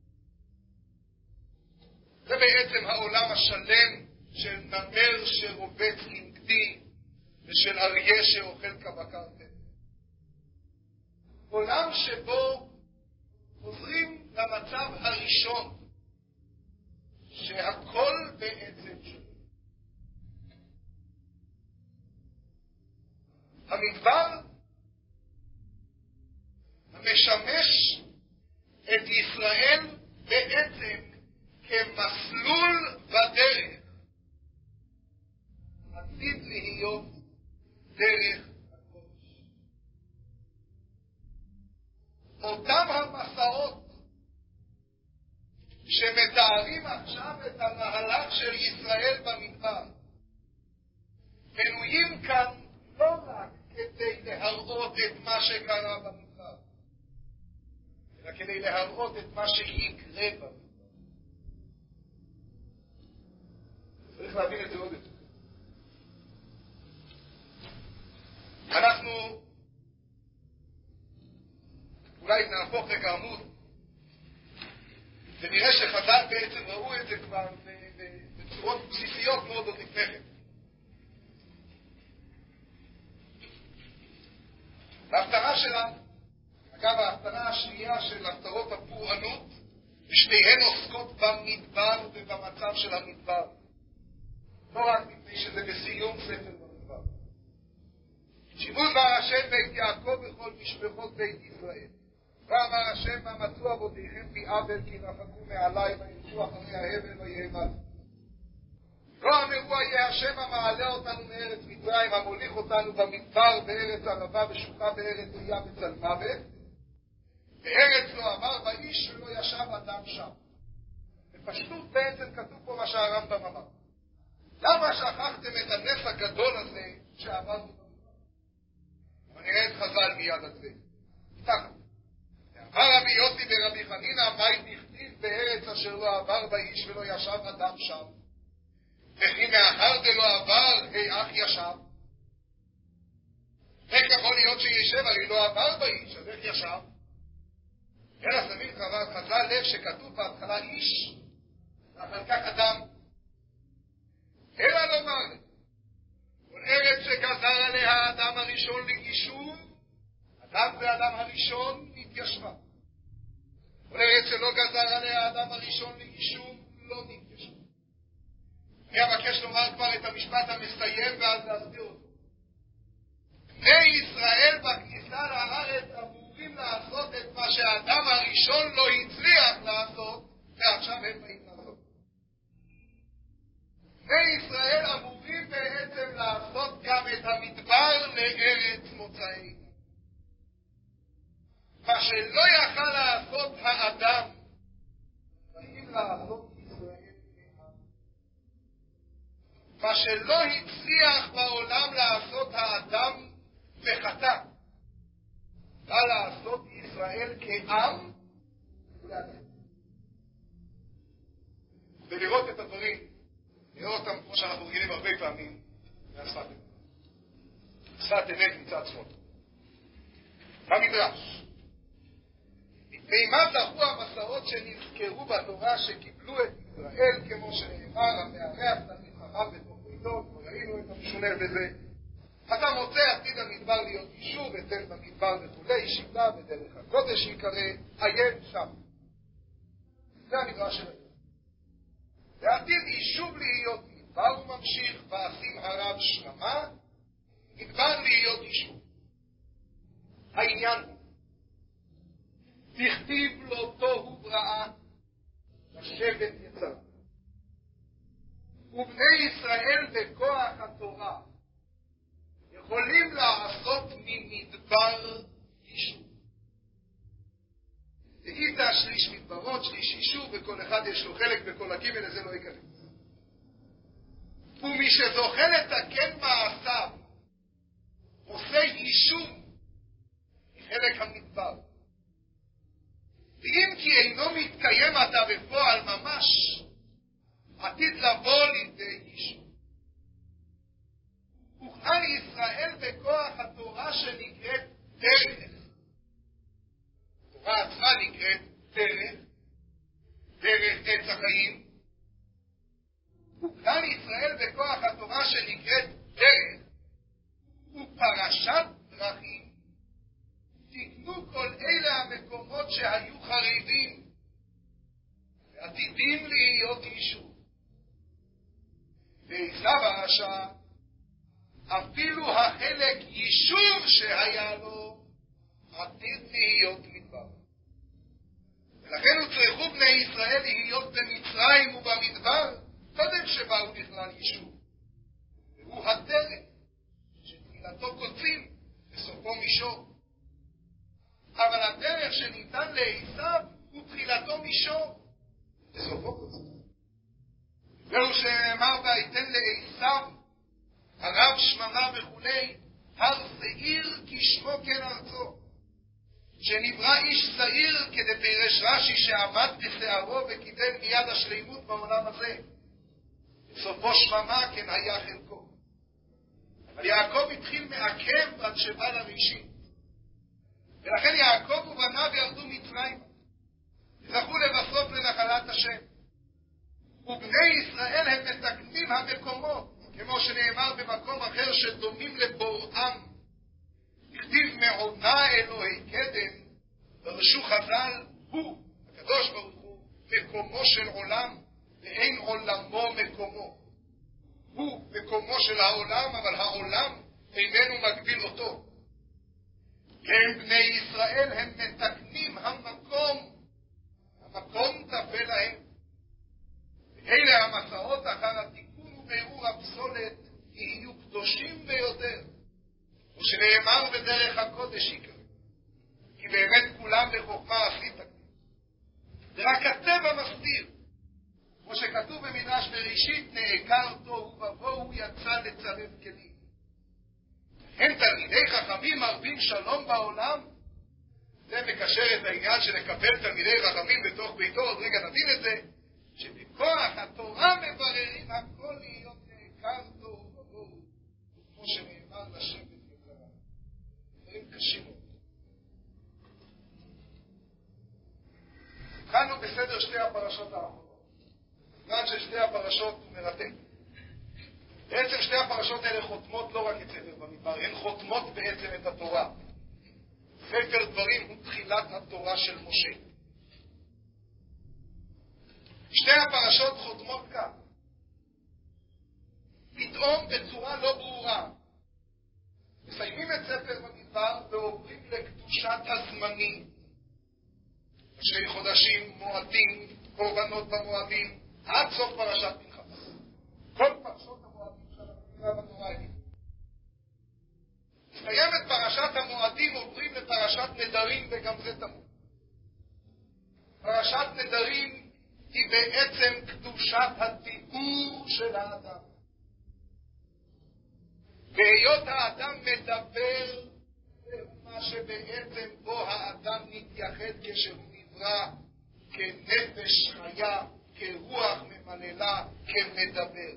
זה בעצם העולם השלם של נמר שרובץ עם גדי ושל אריה שאוכל כבקר טבע. עולם שבו חוזרים למצב הראשון שהכל בעצם שלו. המדבר המשמש את ישראל בעצם כמסלול בדרך, עתיד להיות דרך הקודש. אותם המסעות שמתארים עכשיו את המהלך של ישראל במדבר מנויים כאן לא רק כדי להראות את מה שקרה במדבר, אלא כדי להראות את מה שיקרה במדבר. צריך להבין את זה עוד יותר. אנחנו אולי נהפוך רגע עמוד ונראה שחז"ל בעצם ראו את זה כבר בצורות בסיסיות מאוד עוד לפני כן. ההפטרה שלנו, אגב ההפטרה השנייה של הפטרות הפורענות, ושתיהן עוסקות במדבר ובמצב של המדבר, לא רק מפני שזה בסיום ספר במדבר. שיבו דבר השם בית יעקב וכל משפחות בית ישראל. ואמר השם מה מצאו אבותיכם בי עוול כי נפקו מעלי וילכו אחרי ההבל ויהמד. לא אמרו היה השם המעלה אותנו מארץ מצרים המוליך אותנו במדבר בארץ ערבה ושוחה בארץ אויה בצל מוות, בארץ לא עבר ואיש ולא ישב אדם שם. בפשטות בעצם כתוב פה מה שהרמב"ם אמר. למה שכחתם את הנס הגדול הזה שעברנו במדבר? אבל נראה את חז"ל מיד על זה. ככה. אמר רבי יוסי ורבי חנינא מאי דכתיב בארץ אשר לא עבר באיש ולא ישב אדם שם. וכי מאחר דלא עבר אי אך ישב. איך יכול להיות שישב הרי לא עבר באיש, אז איך ישב? אלא שמים חז"ל לב שכתוב בהתחלה איש ואחר כך אדם. אלא לומר כל ארץ שגזר עליה האדם הראשון לגישור, אדם ואדם הראשון התיישבה. כל ארץ שלא גזר עליה האדם הראשון לגישור לא נתיישבה. אני אבקש לומר כבר את המשפט המסיים ואז להסביר אותו. בני ישראל בכניסה לארץ אמורים לעשות את מה שהאדם הראשון לא הצליח לעשות ועכשיו הם באים לעשות. בני ישראל אמורים בעצם לעשות גם את המדבר לארץ מוצאי. מה שלא יכל לעשות האדם באים לעשות ישראל כעם. מה שלא הצליח בעולם לעשות האדם וחטא בא לעשות ישראל כעם ולראות את הדברים, נראה אותם כמו שאנחנו רגילים הרבה פעמים מהשפת אמת. שפת אמת מצד שמאל במדרש. מפני מה זכו המסעות שנזכרו בתורה שקיבלו את ישראל, כמו שנאמר המארח תמיד חכם בתוך ביתו, וראינו את המשונה בזה. אתה מוצא עתיד המדבר להיות יישוב, ותן במדבר וכולי, שיבה בדרך הקודש יקרא, עיין שם. זה המדרש של היום. ועתיד יישוב להיות מדבר וממשיך, ועשים הרב שממה, מדבר להיות יישוב. העניין הוא, תכתיב לו תוהו בראה, לשבת יצרה. ובני ישראל בכוח התורה יכולים לעשות ממדבר יישוב. ואיתה שליש מדברות, שליש יישוב, וכל אחד יש לו חלק בכל הגימל, לזה לא ייכנס. ומי שזוכה לתקן מעשיו, עושה יישוב מחלק המדבר. ואם כי אינו מתקיים עתה בפועל ממש, עתיד לבוא לידי יישוב. וכנען ישראל בכוח התורה שנקראת דרך. התורה עצמה נקראת דרך, דרך עץ החיים. וכנען ישראל בכוח התורה שנקראת דרך, ופרשת דרכים. תקנו כל אלה המקומות שהיו חריבים, ועתידים להיות יישוב. ועזב הרשע, אפילו החלק יישוב שהיה לו, עתיד להיות מדבר. ולכן הוצרכו בני ישראל להיות במצרים ובמדבר, קודם שבאו בכלל יישוב. והוא הדרך, שתחילתו קוצים, וסופו מישור. אבל הדרך שניתן לעשיו, הוא תחילתו מישור, וסופו קוצים. והוא שאמר ויתן לעשיו, הרב שממה וכולי, הר שעיר כשמו כן ארצו. שנברא איש שעיר כדי פירש רש"י שעמד בשערו וקיבל מיד השלימות בעולם הזה. בסופו שממה כן היה חלקו. אבל יעקב התחיל מעכב עד שבא לראשית. ולכן יעקב ובניו ירדו מצרים. זכו לבסוף לנחלת השם. ובני ישראל הם מתקנים המקומות, כמו שנאמר במקום אחר שדומים לבוראם. הכתיב מעונה אלוהי קדם, דרשו חז"ל, הוא, הקדוש ברוך הוא, מקומו של עולם, ואין עולמו מקומו. הוא מקומו של העולם, אבל העולם איננו מגביל אותו. כן, בני ישראל הם מתקנים המקום, המקום תפה להם. ואלה המסעות אחר התיקון ובירור הפסולת יהיו קדושים ביותר. ושנאמר בדרך הקודש יקרא, כי באמת כולם בחוכמה עשית. ורק הטבע מסתיר, כמו שכתוב במדרש בראשית, נעקר תוהו ובוהו יצא לצלם כלים. הם תלמידי חכמים מרבים שלום בעולם. זה מקשר את העניין שנקבל תלמידי חכמים בתוך ביתו, עוד רגע נבין את זה, שבכוח התורה מבררים הכל להיות נעקר תוהו ובוהו, כמו שנאמר לשם. דברים קשים מאוד. התחלנו בסדר שתי הפרשות האחרונות. הזמן של שתי הפרשות הוא מרתק. בעצם שתי הפרשות האלה חותמות לא רק את ספר במדבר, הן חותמות בעצם את התורה. ספר דברים הוא תחילת התורה של משה. שתי הפרשות חותמות כך. פתאום בצורה לא ברורה. מסיימים את ספר במדבר ועוברים לקדושת הזמנים. שני חודשים, מועדים, קורבנות במועדים, עד סוף פרשת פנחס. כל פרשות המועדים של המקרא בתורה היא. מסיימת פרשת המועדים, עוברים לפרשת נדרים, וגם זה תמות. פרשת נדרים היא בעצם קדושת הדיבור של האדם. והיות האדם מדבר, זהו מה שבעצם בו האדם מתייחד כשהוא נברא כנפש חיה, כרוח ממללה, כמדבר.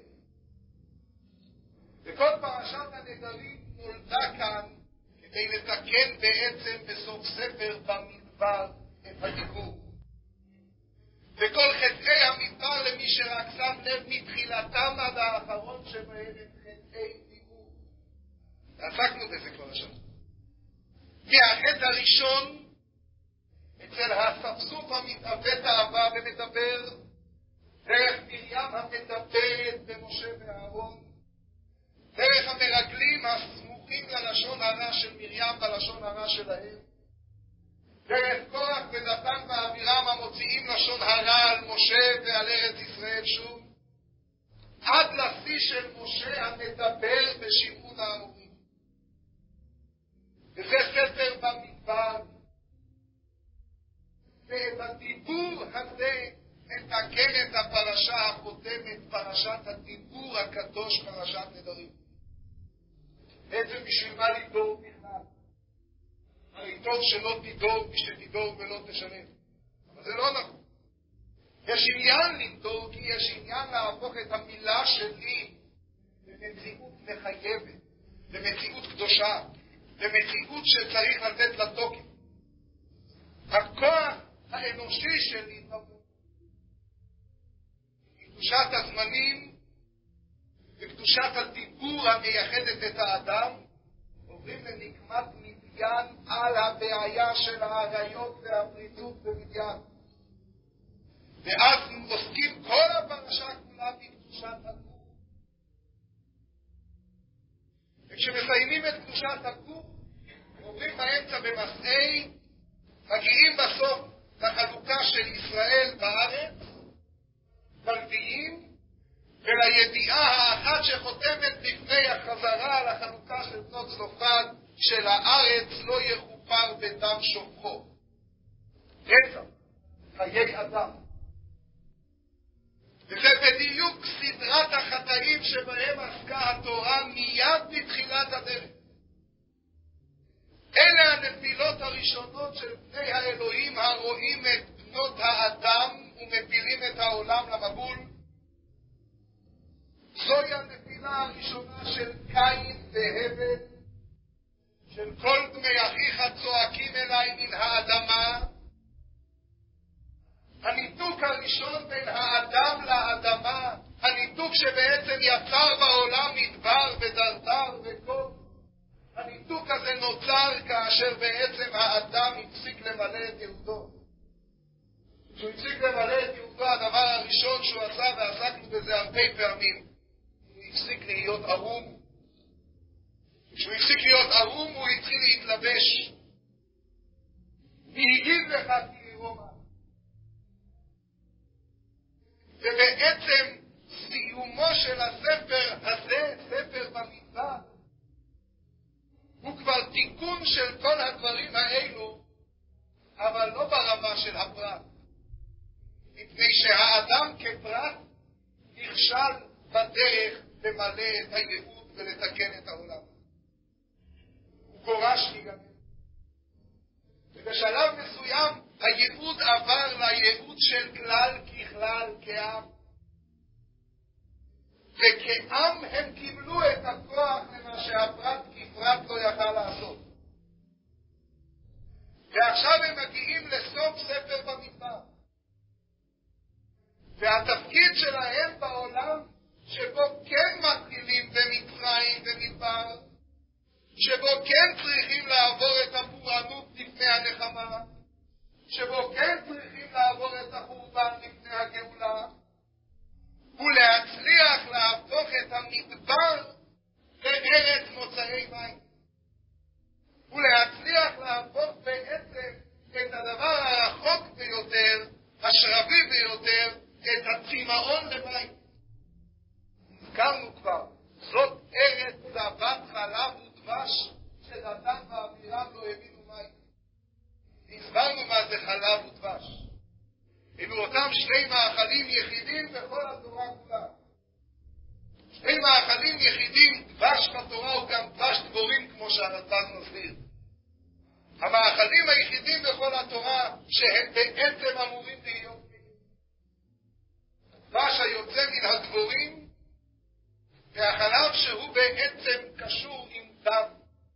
וכל פרשת הנדרים נולדה כאן כדי לתקן בעצם בסוף ספר במדבר את הדיבור. וכל חטאי המדבר, למי שרק שם לב מתחילתם עד האחרון שבהם הם חטאי דיבור. עסקנו בזה כבר השנה. מהחטא הראשון, את אצל הספסוף המתאבד תאווה ומדבר, דרך מרים המדברת במשה ואהרון, דרך המרגלים הסמוכים ללשון הרע של מרים בלשון הרע שלהם, דרך קורח ודתן ואבירם המוציאים לשון הרע על משה ועל ארץ ישראל שוב, עד לשיא של משה המדבר בשימעון האמורים. וזה ספר במדבר. ובדיבור הזה מתקן את הפרשה החותמת, פרשת הדיבור הקדוש, פרשת נדרים. בעצם בשביל מה לדור בכלל? הרי טוב שלא תדור כשתדור ולא תשלם. אבל זה לא נכון. יש עניין לדור, כי יש עניין להפוך את המילה שלי למציאות מחייבת, למציאות קדושה, למציאות שצריך לתת לה תוקף. הכוח האנושי שלי נמוך. קדושת הזמנים וקדושת הדיבור המייחדת את האדם עוברים לנקמת מדיין על הבעיה של העריות והפריצות במדיין. ואז עוסקים כל הפרשה כולה בקדושת הגוף. וכשמסיימים את קדושת הגוף עוברים באמצע במסעי, מגיעים בסוף לחלוקה של ישראל בארץ, בלוויים, ולידיעה האחת שחותמת לפני החזרה לחלוקה של בנות צלופחד, של הארץ לא יכופר בדם שופכו. רצח, חיי אדם. וזה בדיוק סדרת החטאים שבהם עסקה התורה מיד בתחילת הדרך. אלה הנפילות הראשונות של בני האלוהים הרואים את בנות האדם ומפילים את העולם למבול. זוהי הנפילה הראשונה של קין והבל, של כל דמי אחיך צועקים אליי מן האדמה. הניתוק הראשון בין האדם לאדמה, הניתוק שבעצם יצר בעולם מדבר ודרדר וכל, הניתוק הזה נוצר כאשר בעצם האדם הפסיק למלא את יהודו. כשהוא הפסיק למלא את יהודו, הדבר הראשון שהוא עשה, ועסקנו בזה הרבה פעמים, הוא הפסיק להיות ערום. כשהוא הפסיק להיות ערום, הוא התחיל להתלבש. והגיד לך כי רומא. ובעצם סיומו של הספר הזה, ספר במדבר, הוא כבר תיקון של כל הדברים האלו, אבל לא ברמה של הפרט. מפני שהאדם כפרט נכשל בדרך למלא את הייעוד ולתקן את העולם. הוא גורש לגמרי. ובשלב מסוים הייעוד עבר לייעוד של כלל ככלל כעם. וכעם הם קיבלו את הכוח למה שהפרט כפרט לא יכל לעשות. ועכשיו הם מגיעים לסוף ספר במדבר. והתפקיד שלהם בעולם, שבו כן מתחילים במצרים ומדבר, שבו כן צריכים לעבור את הפורענות לפני הנחמה, שבו כן צריכים לעבור את החורבן לפני הגאולה, ולהצליח להפוך את המדבר לארץ מוצאי מים, ולהצליח להפוך בעצם את הדבר הרחוק ביותר, השרבי ביותר, את הצמאון למים. הזכרנו כבר, זאת ארץ זבת חלב ודבש, שדתן ואבירם לא הבינו מים. הסברנו מה זה חלב ודבש. אלו אותם שני מאכלים יחידים בכל התורה כולה. שני מאכלים יחידים, דבש בתורה הוא גם דבש דבורים, כמו שהרדב"ז מסביר. המאכלים היחידים בכל התורה שהם בעצם אמורים להיות דבש היוצא מן הדבורים, והחלב שהוא בעצם קשור עם דם.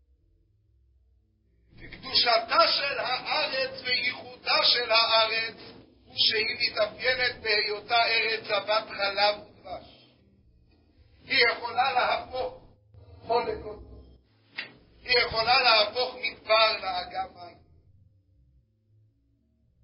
וקדושתה של הארץ וייחודה של הארץ הוא שהיא מתאפיינת בהיותה ארץ זבת חלב ודבש. היא יכולה להפוך חול לקודש. היא יכולה להפוך מדבר לאגם מים.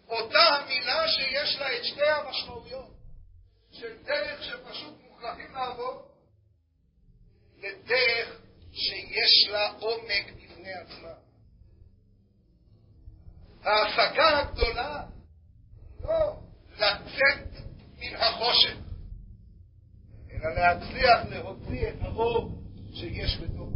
אותה המילה שיש לה את שתי המשמעויות, של דרך שפשוט מוכרחים לעבור, לדרך שיש לה עומק בפני עצמה. ההשגה הגדולה לא לצאת מן החושך, אלא להצליח להוציא את האור שיש בתוך.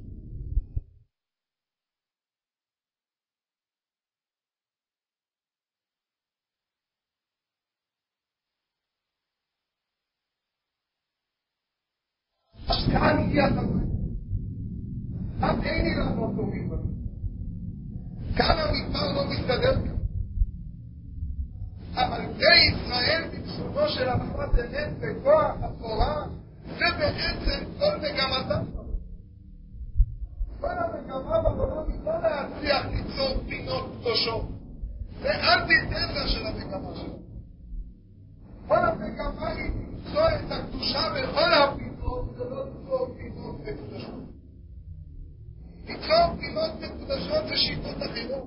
כאן הגיע חברים, אף אין לי לענות טובים בנו. כאן המדבר לא מסתדר כאן. אבל זה ישראל בפשוטו של המחרת אמת בכוח התורה, זה בעצם כל מגמתה. כל המגמה בבנות היא לא להצליח ליצור פינות קדושות. זה אנטיתזה של המגמה שלנו. כל המגמה היא למצוא את הקדושה בכל הפינות, זה לא ליצור פינות מקודשות. ליצור פינות מקודשות זה שיטות אחרות.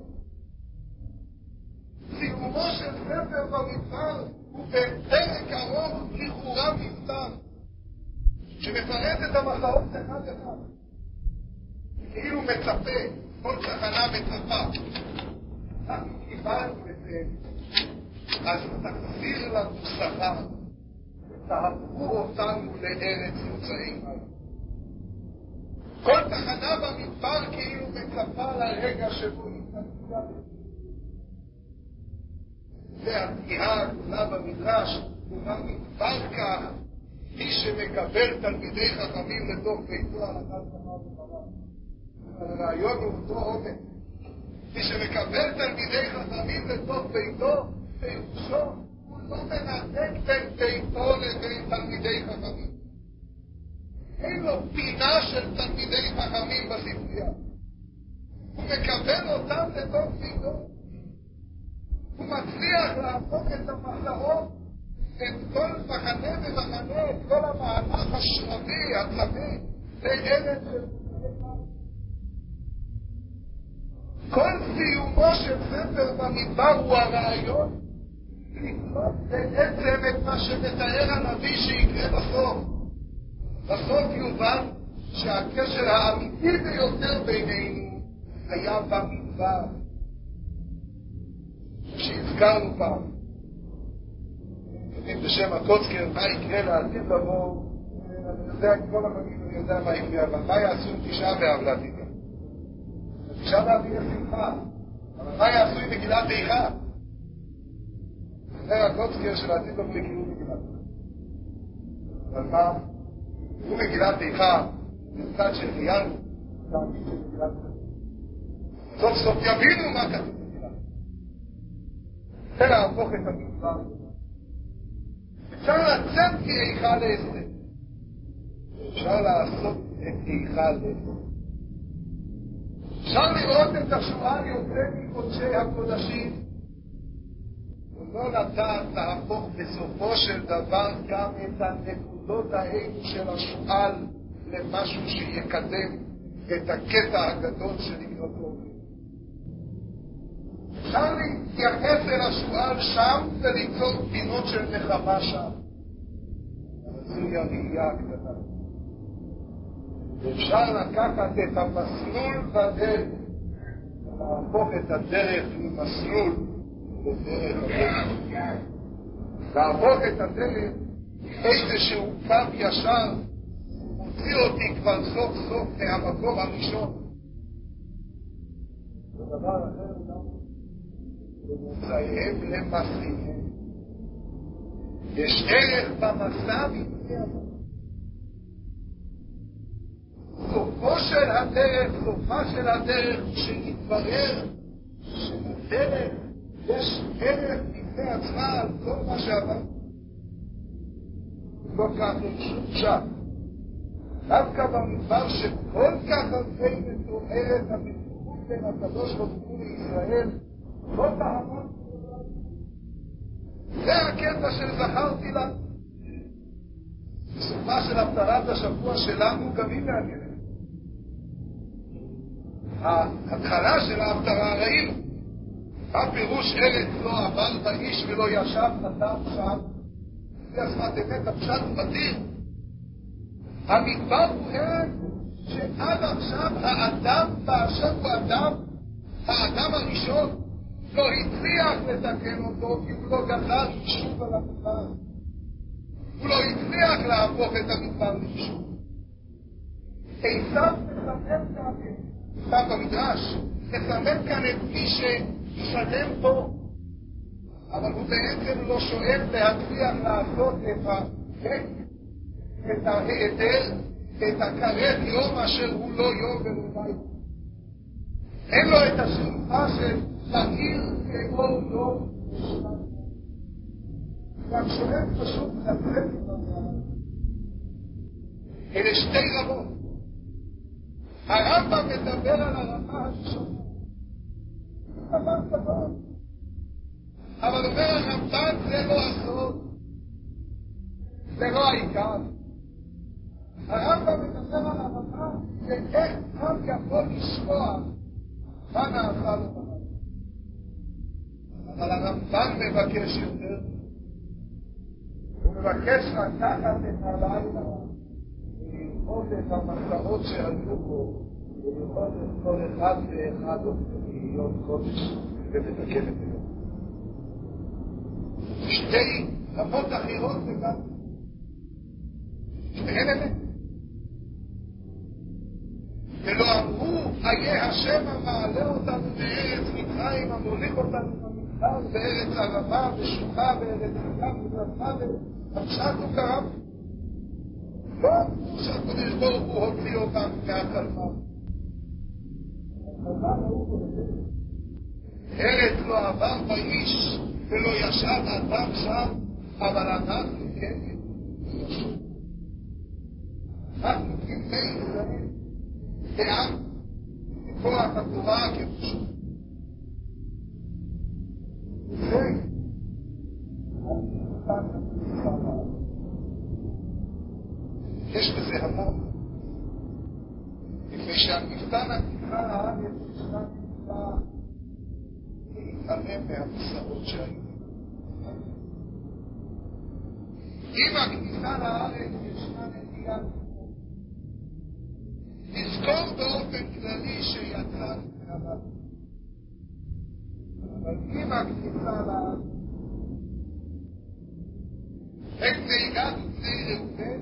סיכומו של ספר במדבר הוא בפרק ארוך לכאורה מבטר שמפרט את המחאות אחד אחד, כאילו מצפה, כל תחנה מצפה. אנחנו קיבלנו את זה, אז תחזיר לנו שכר ותהפכו אותנו לארץ מוצאינו. כל תחנה במדבר כאילו מצפה לרגע שבו נתנצלה. זה התיאה הגדולה במדרש, ומה מדבר כך, מי שמקבל תלמידי חכמים לתוך ביתו על אחת כמה וכמה. הרעיון הוא אותו עומק. מי שמקבל תלמידי חכמים לתוך ביתו, פירושו, הוא לא מנתק בין ביתו לבין תלמידי חכמים. אין לו פינה של תלמידי חכמים בספרייה. הוא מקבל אותם לתוך ביתו. הוא מצליח להפוך את המחתרות, את כל מחנה ומחנה, את כל המהלך השרבי, הצמא, לארץ של כל סיומו של ספר במדבר הוא הרעיון לקלוט בעצם את מה שמתאר הנביא שיקרה בסוף. בסוף יובן שהקשר האמיתי ביותר בינינו היה במדבר שהזכרנו פעם. יודעים בשם הקוצקר מה יקרה לעתיד לבוא, אני יודע את כל החגים, אני יודע מה יקרה, אבל מה יעשו עם תשעה באב לעתיד? תשעה באב יהיה שמחה, אבל מה יעשו עם מגילת איכה? זה הקוצקר של העתיד לבוא יקראו מגילת. אבל מה? הוא מגילת איכה, מצד שחיינו, תעמיד של מגילת איכה. סוף סוף יבינו מה כתוב מגילת. זה להפוך את המדבר. אפשר לצאת מאיכה להסתר. אפשר לעשות את איכה להסתר. אפשר לראות את השועל יוצא מקודשי הקודשים, ולא לדעת להפוך בסופו של דבר גם את הנקודות האלו של השועל למשהו שיקדם את הקטע הגדול שנקרא טוב. אפשר להתייחס אל השועל שם וליצור פינות של נחמה שם. אבל זוהי הראייה הקטנה. אפשר לקחת את המסלול בדרך, להפוך את הדרך ממסלול לדרך הדרך. להפוך את הדרך איזשהו קו ישר, מוציא אותי כבר סוף סוף מהמקום הראשון. ודבר אחר גם ומוצאיהם למסעיהם. יש ערך במסע מפני המסע. סופו של הדרך, סופה של הדרך, שנתברר שלדרך יש ערך מפני עצמה על כל מה שעבר. לא כך לשום שם. דווקא במדבר שכל כך הרבה מתוארת המתוחות בין הקדוש ברוך הוא לישראל, לא תעמוד. זה הקטע שזכרתי לה. בסופה של הפטרת השבוע שלנו גם היא מעניינת. ההתחלה של ההפטרה ראינו. מה פירוש ארץ לא עבר באיש ולא ישב אדם שם? זה השפת אמת, הפשט מתיר. המדבר הוא ארץ שעד עכשיו האדם באשר הוא אדם, האדם הראשון, לא הצליח לתקן אותו כי הוא לא גזר יישוב על המדבר. הוא לא הצליח להפוך את המדבר ליישוב. עשיו מסמן כאן, כאן במדרש, מסמן כאן את מי שישלם פה, אבל הוא בעצם לא שואף להצליח לעשות את ההק, את ההיעדר, את הקרב יום אשר הוא לא יום ולא לילה. אין לו את השאיפה של להעיר כאור יום ושנה. גם שואף פשוט לצאת את המעלה. אלה שתי רמות. הרמב"ם מדבר על הרמה הראשונה. רמה טובה. אבל אומר הרמב"ם זה לא הסוד. זה לא העיקר. הרמב"ם מדבר על הרמה שאיך אדם יכול לשמוע מה נעשה לו בלילה. אבל הרמב"ם מבקש יותר. הוא מבקש לקחת את הלילה ולראות את המסעות שהיו בו ולראות את כל אחד ואחד להיות קודש ולתקן את זה. שתי רמות אחרות לגמרי. שתיהן אמת. ולא אמרו, איה השם המעלה אותנו בארץ מצרים, המוליך אותנו במדבר בארץ ערבה ושוחה בארץ ערבה ובלפה והפשט הוא קרב. לא אמרו שהקודש ברוך הוא הוציא אותם מהקלמר. ארץ לא עבר באיש ולא ישב אדם שם, אבל אנחנו כן ישוב. אנחנו כבני ישראל בעם מכוח התורה כפשוט. זה יש בזה המון. לפני שהמפתן הכניסה לארץ ישנה נמצא להתעלם מהמסעות שהיו. אם הכניסה לארץ ישנה נטייה נזכור באופן כללי שיצאנו מהבית. אבל אם הכניסה לארץ אין נהיגת ובני ראובן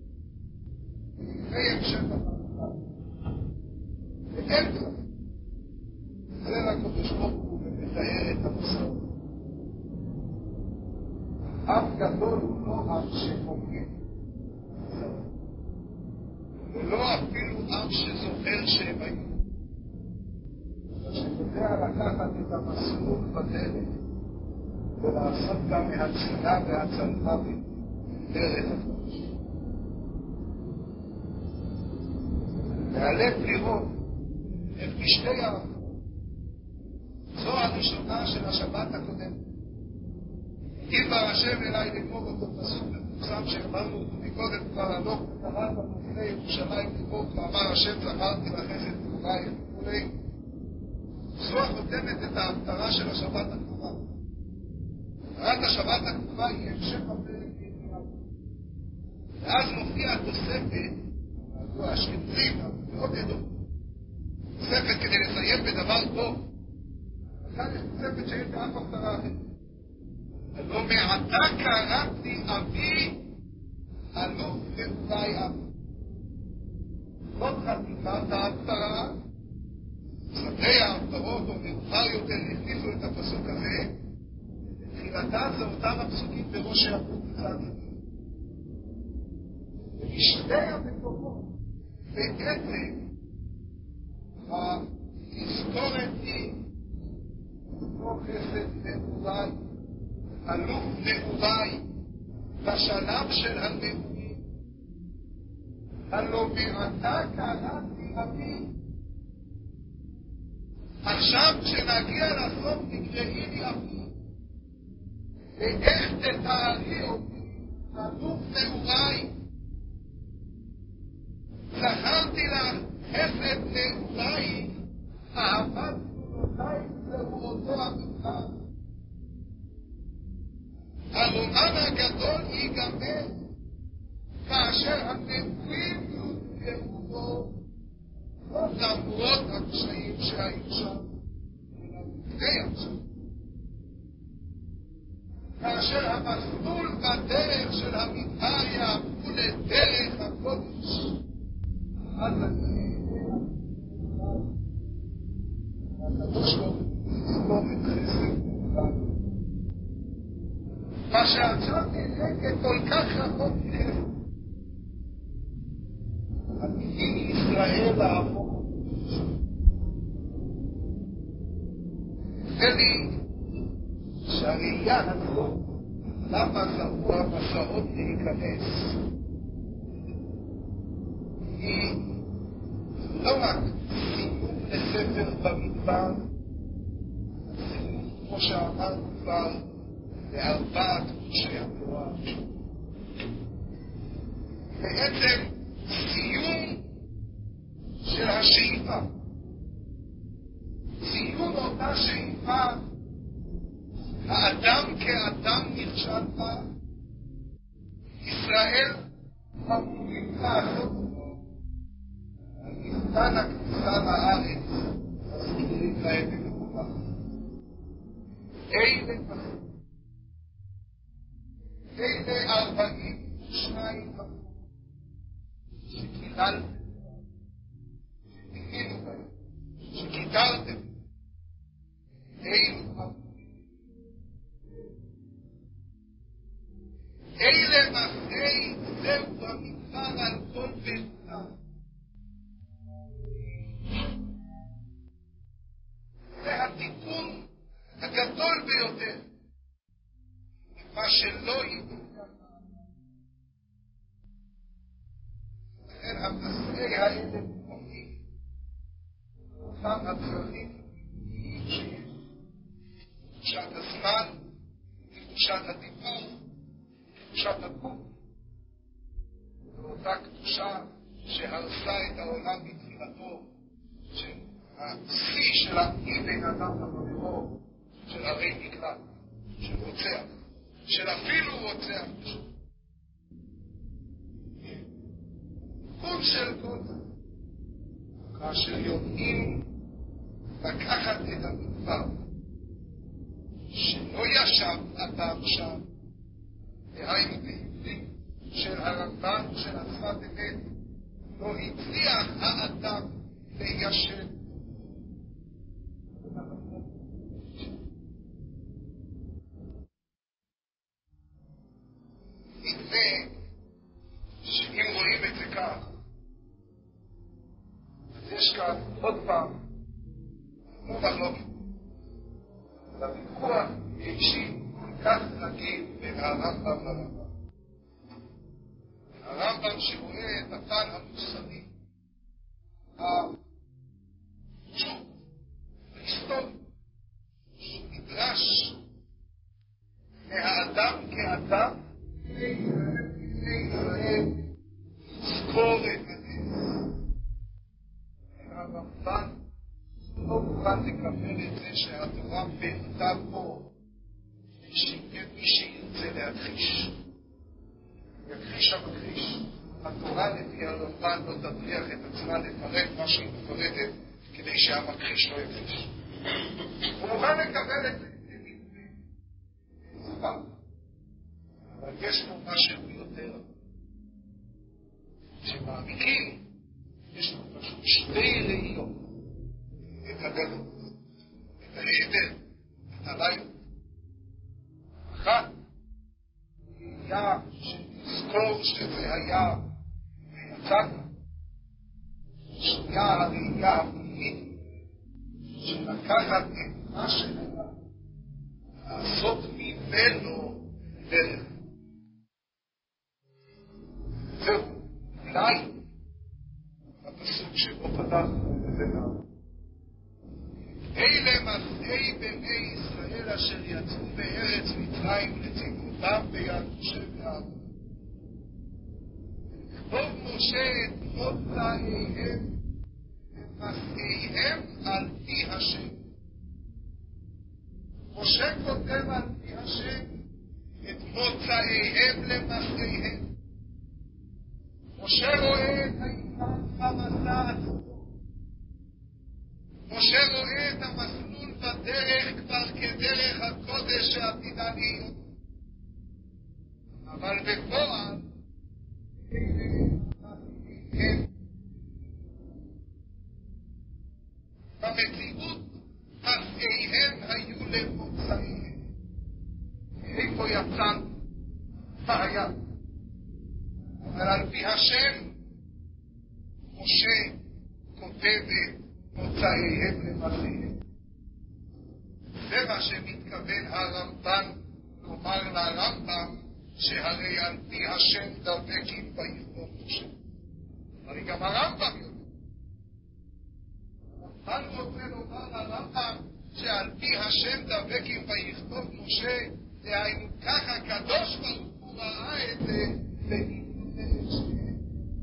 לפני המשך המסע ואין כבר זה רק הקדוש ברוך הוא ומתאר את המסעות. עם גדול הוא לא עם שמוביל ולא אפילו עם שזוכר שהם היו, שיודע לקחת את המסלול בדרך ולעשות גם מהצילה והצלחה בדרך הקודש. והלב לראות את פשטי העם. זו הראשונה של השבת הקודמת. דיבר השם אליי לגמור אותו פסוק מפורסם שאמרנו אותו מקודם כבר הלוך וקראת במופני ירושלים לגמור ואמר השם זכרתי לחסד גבורייך וכולי. זו החותמת את ההפטרה של השבת הקרובה. הפטרת השבת הקרובה היא המשך הפרק ידיעה. ואז מופיעה תוספת, זו השקטרית, מאוד ידוע. תוספת כדי לסיים בדבר טוב. וכאן יש תוספת שאין באף הפטרה אחרת. לא מעתה קראתי אבי אלוף נעורי אבי. זאת חתימת ההפטרה. שדי ההפטרות או מאוחר יותר הכניסו את הפסוק הזה. בתחילתה זה אותם הפסוקים בראש העבוד מצד ימין. ובשתי המקומות בעצם התזכורת היא אותו חסד נעורי אלוף נעורי בשלב של הנעורים. הלא מעתה קראתי אבי. עכשיו כשנגיע לסוף תקראי לי אבי. ואיך תתארי אותי אלוף נעורי. זכרתי לך חסד נעורי, אהבת גדולותי זהו אותו המבחן. הרומן הגדול ייגמר כאשר הנבואים יותגרו בו, למרות הקשיים שהיו שם, ולפני עכשיו. כאשר המסלול בדרך של המדבר יהפכו לדרך הקודש, אז אני הקדוש ברוך הוא יסלום את חסד כולנו. מה שעכשיו נראה כל כך רחוק מכם, עתידים ישראל להפוך. ולי שהראייה הזאת, למה זרעו המסעות להיכנס, היא לא רק סיום לספר במדבר, סיום, כמו שאמרנו כבר, לארבעת חודשי התורה. בעצם סיום של השאיפה, סיום אותה שאיפה, האדם כאדם נכשל בה, ישראל אמורים לעשות מפתן הכניסה לארץ, מזכירים להם במקומם. אלה פסוק, אלה ארבעים ושניים פסוק, שקידלתם, שתגידו בהם, שקידלתם, אלה פסוק. אלה מסעי זהו במדבר על כל פעולה. זה התיקון הגדול ביותר. מה שלא יתקיים. לכן המסעי האלה מוכנים. אותם הדברים שיש. תחושת הזמן, תחושת הדיבור, קדושת הגוף, ואותה קדושה שהרסה את העולם בתחילתו, שהשיא של האי בין אדם לבריאו, של הרי מקלט, של רוצח, של אפילו רוצח. תיקון של כל זה, כאשר יודעים לקחת את המדבר, שלא ישב אדם שם, דהיינו בעברית של הרמב"ם של השפת אמת, לא הצליח האדם ליישב. נדמה שאם רואים את זה כך, אז יש כאן עוד פעם לא מחלוקת, אבל הוויכוח אישי כל כך רגיל בין הרמב"ם לרמב"ם. הרמב"ם שרואה את הפן המוסרי, הפשוט, ההיסטורי, שנדרש מהאדם כאדם, ישראל לזכור את הנס. הרמב"ם לא מוכן לקבל את זה שהתורה פירטה פה שמי שירצה להכחיש. יכחיש המכחיש. התורה לפי הרמב"ם לא תטריח את עצמה לפרט מה שהיא מפרטת כדי שהמכחיש לא יכחיש. הוא מוכן לקבל את זה. אבל יש פה משהו יותר. שמעמיקים, יש פה פשוט שתי ראיות. את הגלות, את ההיעדר, את הלילה. אחת, ראייה שנזכור שזה היה ויצאת. שנייה, הראייה הפנימית שלקחת את מה שהיה, לעשות ממנו דרך. זהו, אולי הפסוק שבו פתחנו את זה גם. אלה מסעי בני ישראל אשר יצאו מארץ מצרים לצאתם ביד משה ואהרון. כתוב משה את מוצאיהם, את מסעיהם על פי השם. משה כותב על פי השם את מוצאיהם למסעיהם. משה רואה את האימן במסע עצמו. משה רואה את המסלול בדרך כבר כדרך הקודש שעתידה להיות. אבל בפועל, כן, במציאות מסעיהם היו למוצאיהם. איפה יצאנו? מה היה? אבל על פי השם, משה כותב את מוצאיהם למסעיהם. זה מה שמתכוון הרמב"ן לומר לרמב"ם, שהרי על פי השם דבקים ויכתוב משה. הרי גם הרמב"ם יודע. הרמב"ן רוצה לומר לרמב"ם שעל פי השם דבקים ויכתוב משה, דהיינו ככה הקדוש ברוך הוא ראה את זה והתמודד את שניהם.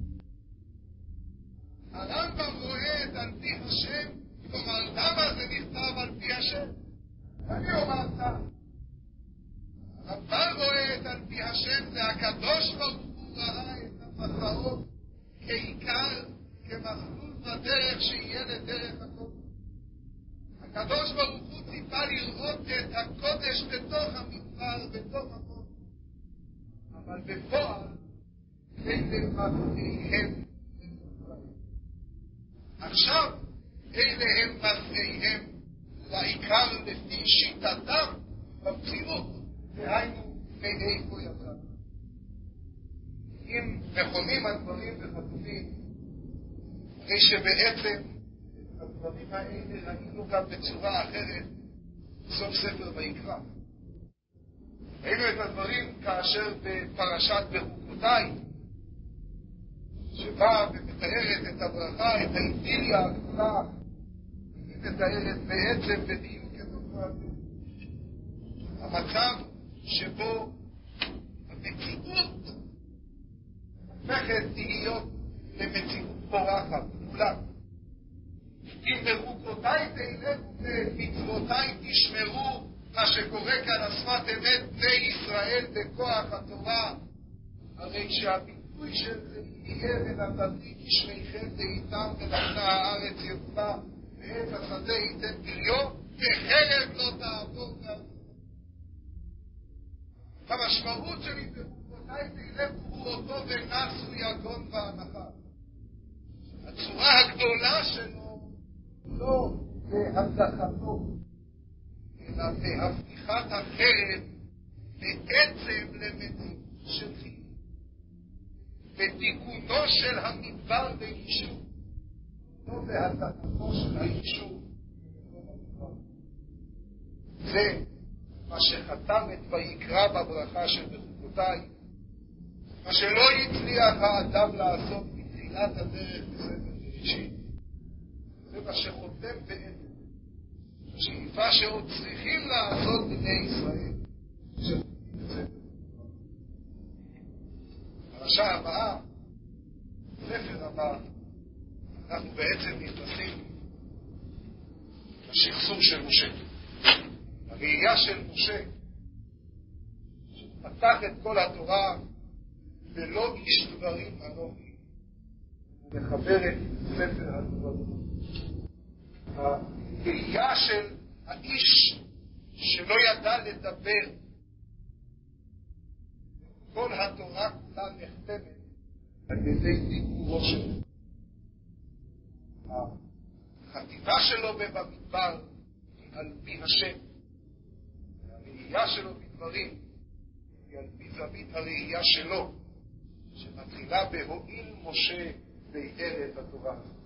הרמב"ם רואה את על פי השם, כלומר למה זה נכתב על פי השם? אני אומר כך, הרמב"ם רואה את על פי השם, זה הקדוש ברוך הוא ראה את המסעות כעיקר, כמסלול בדרך שיהיה לדרך הקודש. הקדוש ברוך הוא ציפה לראות את הקודש בתוך המדבר, בתוך הקודש. אבל בפועל, אלה מסעיהם. עכשיו, אלה הם מסעיהם לעיקר לפי שיטתם במציאות, דהיינו מאיפה יצא. אם נכונים הדברים וחתומים, הרי שבעצם את הדברים האלה ראינו גם בצורה אחרת בסוף ספר ויקרא. ראינו את הדברים כאשר בפרשת בחוקותיי, שבאה ומתארת את הברכה, את האידיליה הגדולה, ומתארת בעצם בדיוק את הדברים. המצב שבו המציאות הופכת להיות למציאות פורחת, כולה. אם בחוקותיי תלכו ומצוותיי תשמרו, מה שקורה כאן השפת אמת בני ישראל בכוח התורה, הרי שהביטוי של זה יהיה ונתתי כשמיכם לאיתם ונתנה הארץ יבולה ואת השדה ייתן פריו וחרב לא תעבור בארץ. המשמעות של בחוקותיי תלכו הוא אותו ונסו יגון והנחה. הצורה הגדולה שלו לא בהדחתו אלא בהבטיחת החרב בעצם למציאות של חיים, בתיקונו של המדבר ביישוב, לא בהדחתו של היישוב. זה מה שחתם את ויקרא בברכה של בחוקותיי, מה שלא הצליח האדם לעשות בתחילת הדרך בספר בראשית. זה מה שחותם בעצם השאיפה שעוד צריכים לעשות בני ישראל. הפרשה הבאה, ספר הבא, אנחנו בעצם נכנסים לשחזור של משה. הראייה של משה שפתח את כל התורה ולא איש דברים אנוכי, ומחבר את ספר הדברים. הראייה של האיש שלא ידע לדבר, כל התורה כולה נחתמת על ידי דיבורו שלו. החטיבה שלו במדבר על פי השם, והראייה שלו בדברים היא על פי זווית הראייה שלו, שמתחילה בהועיל משה וירא את התורה הזאת.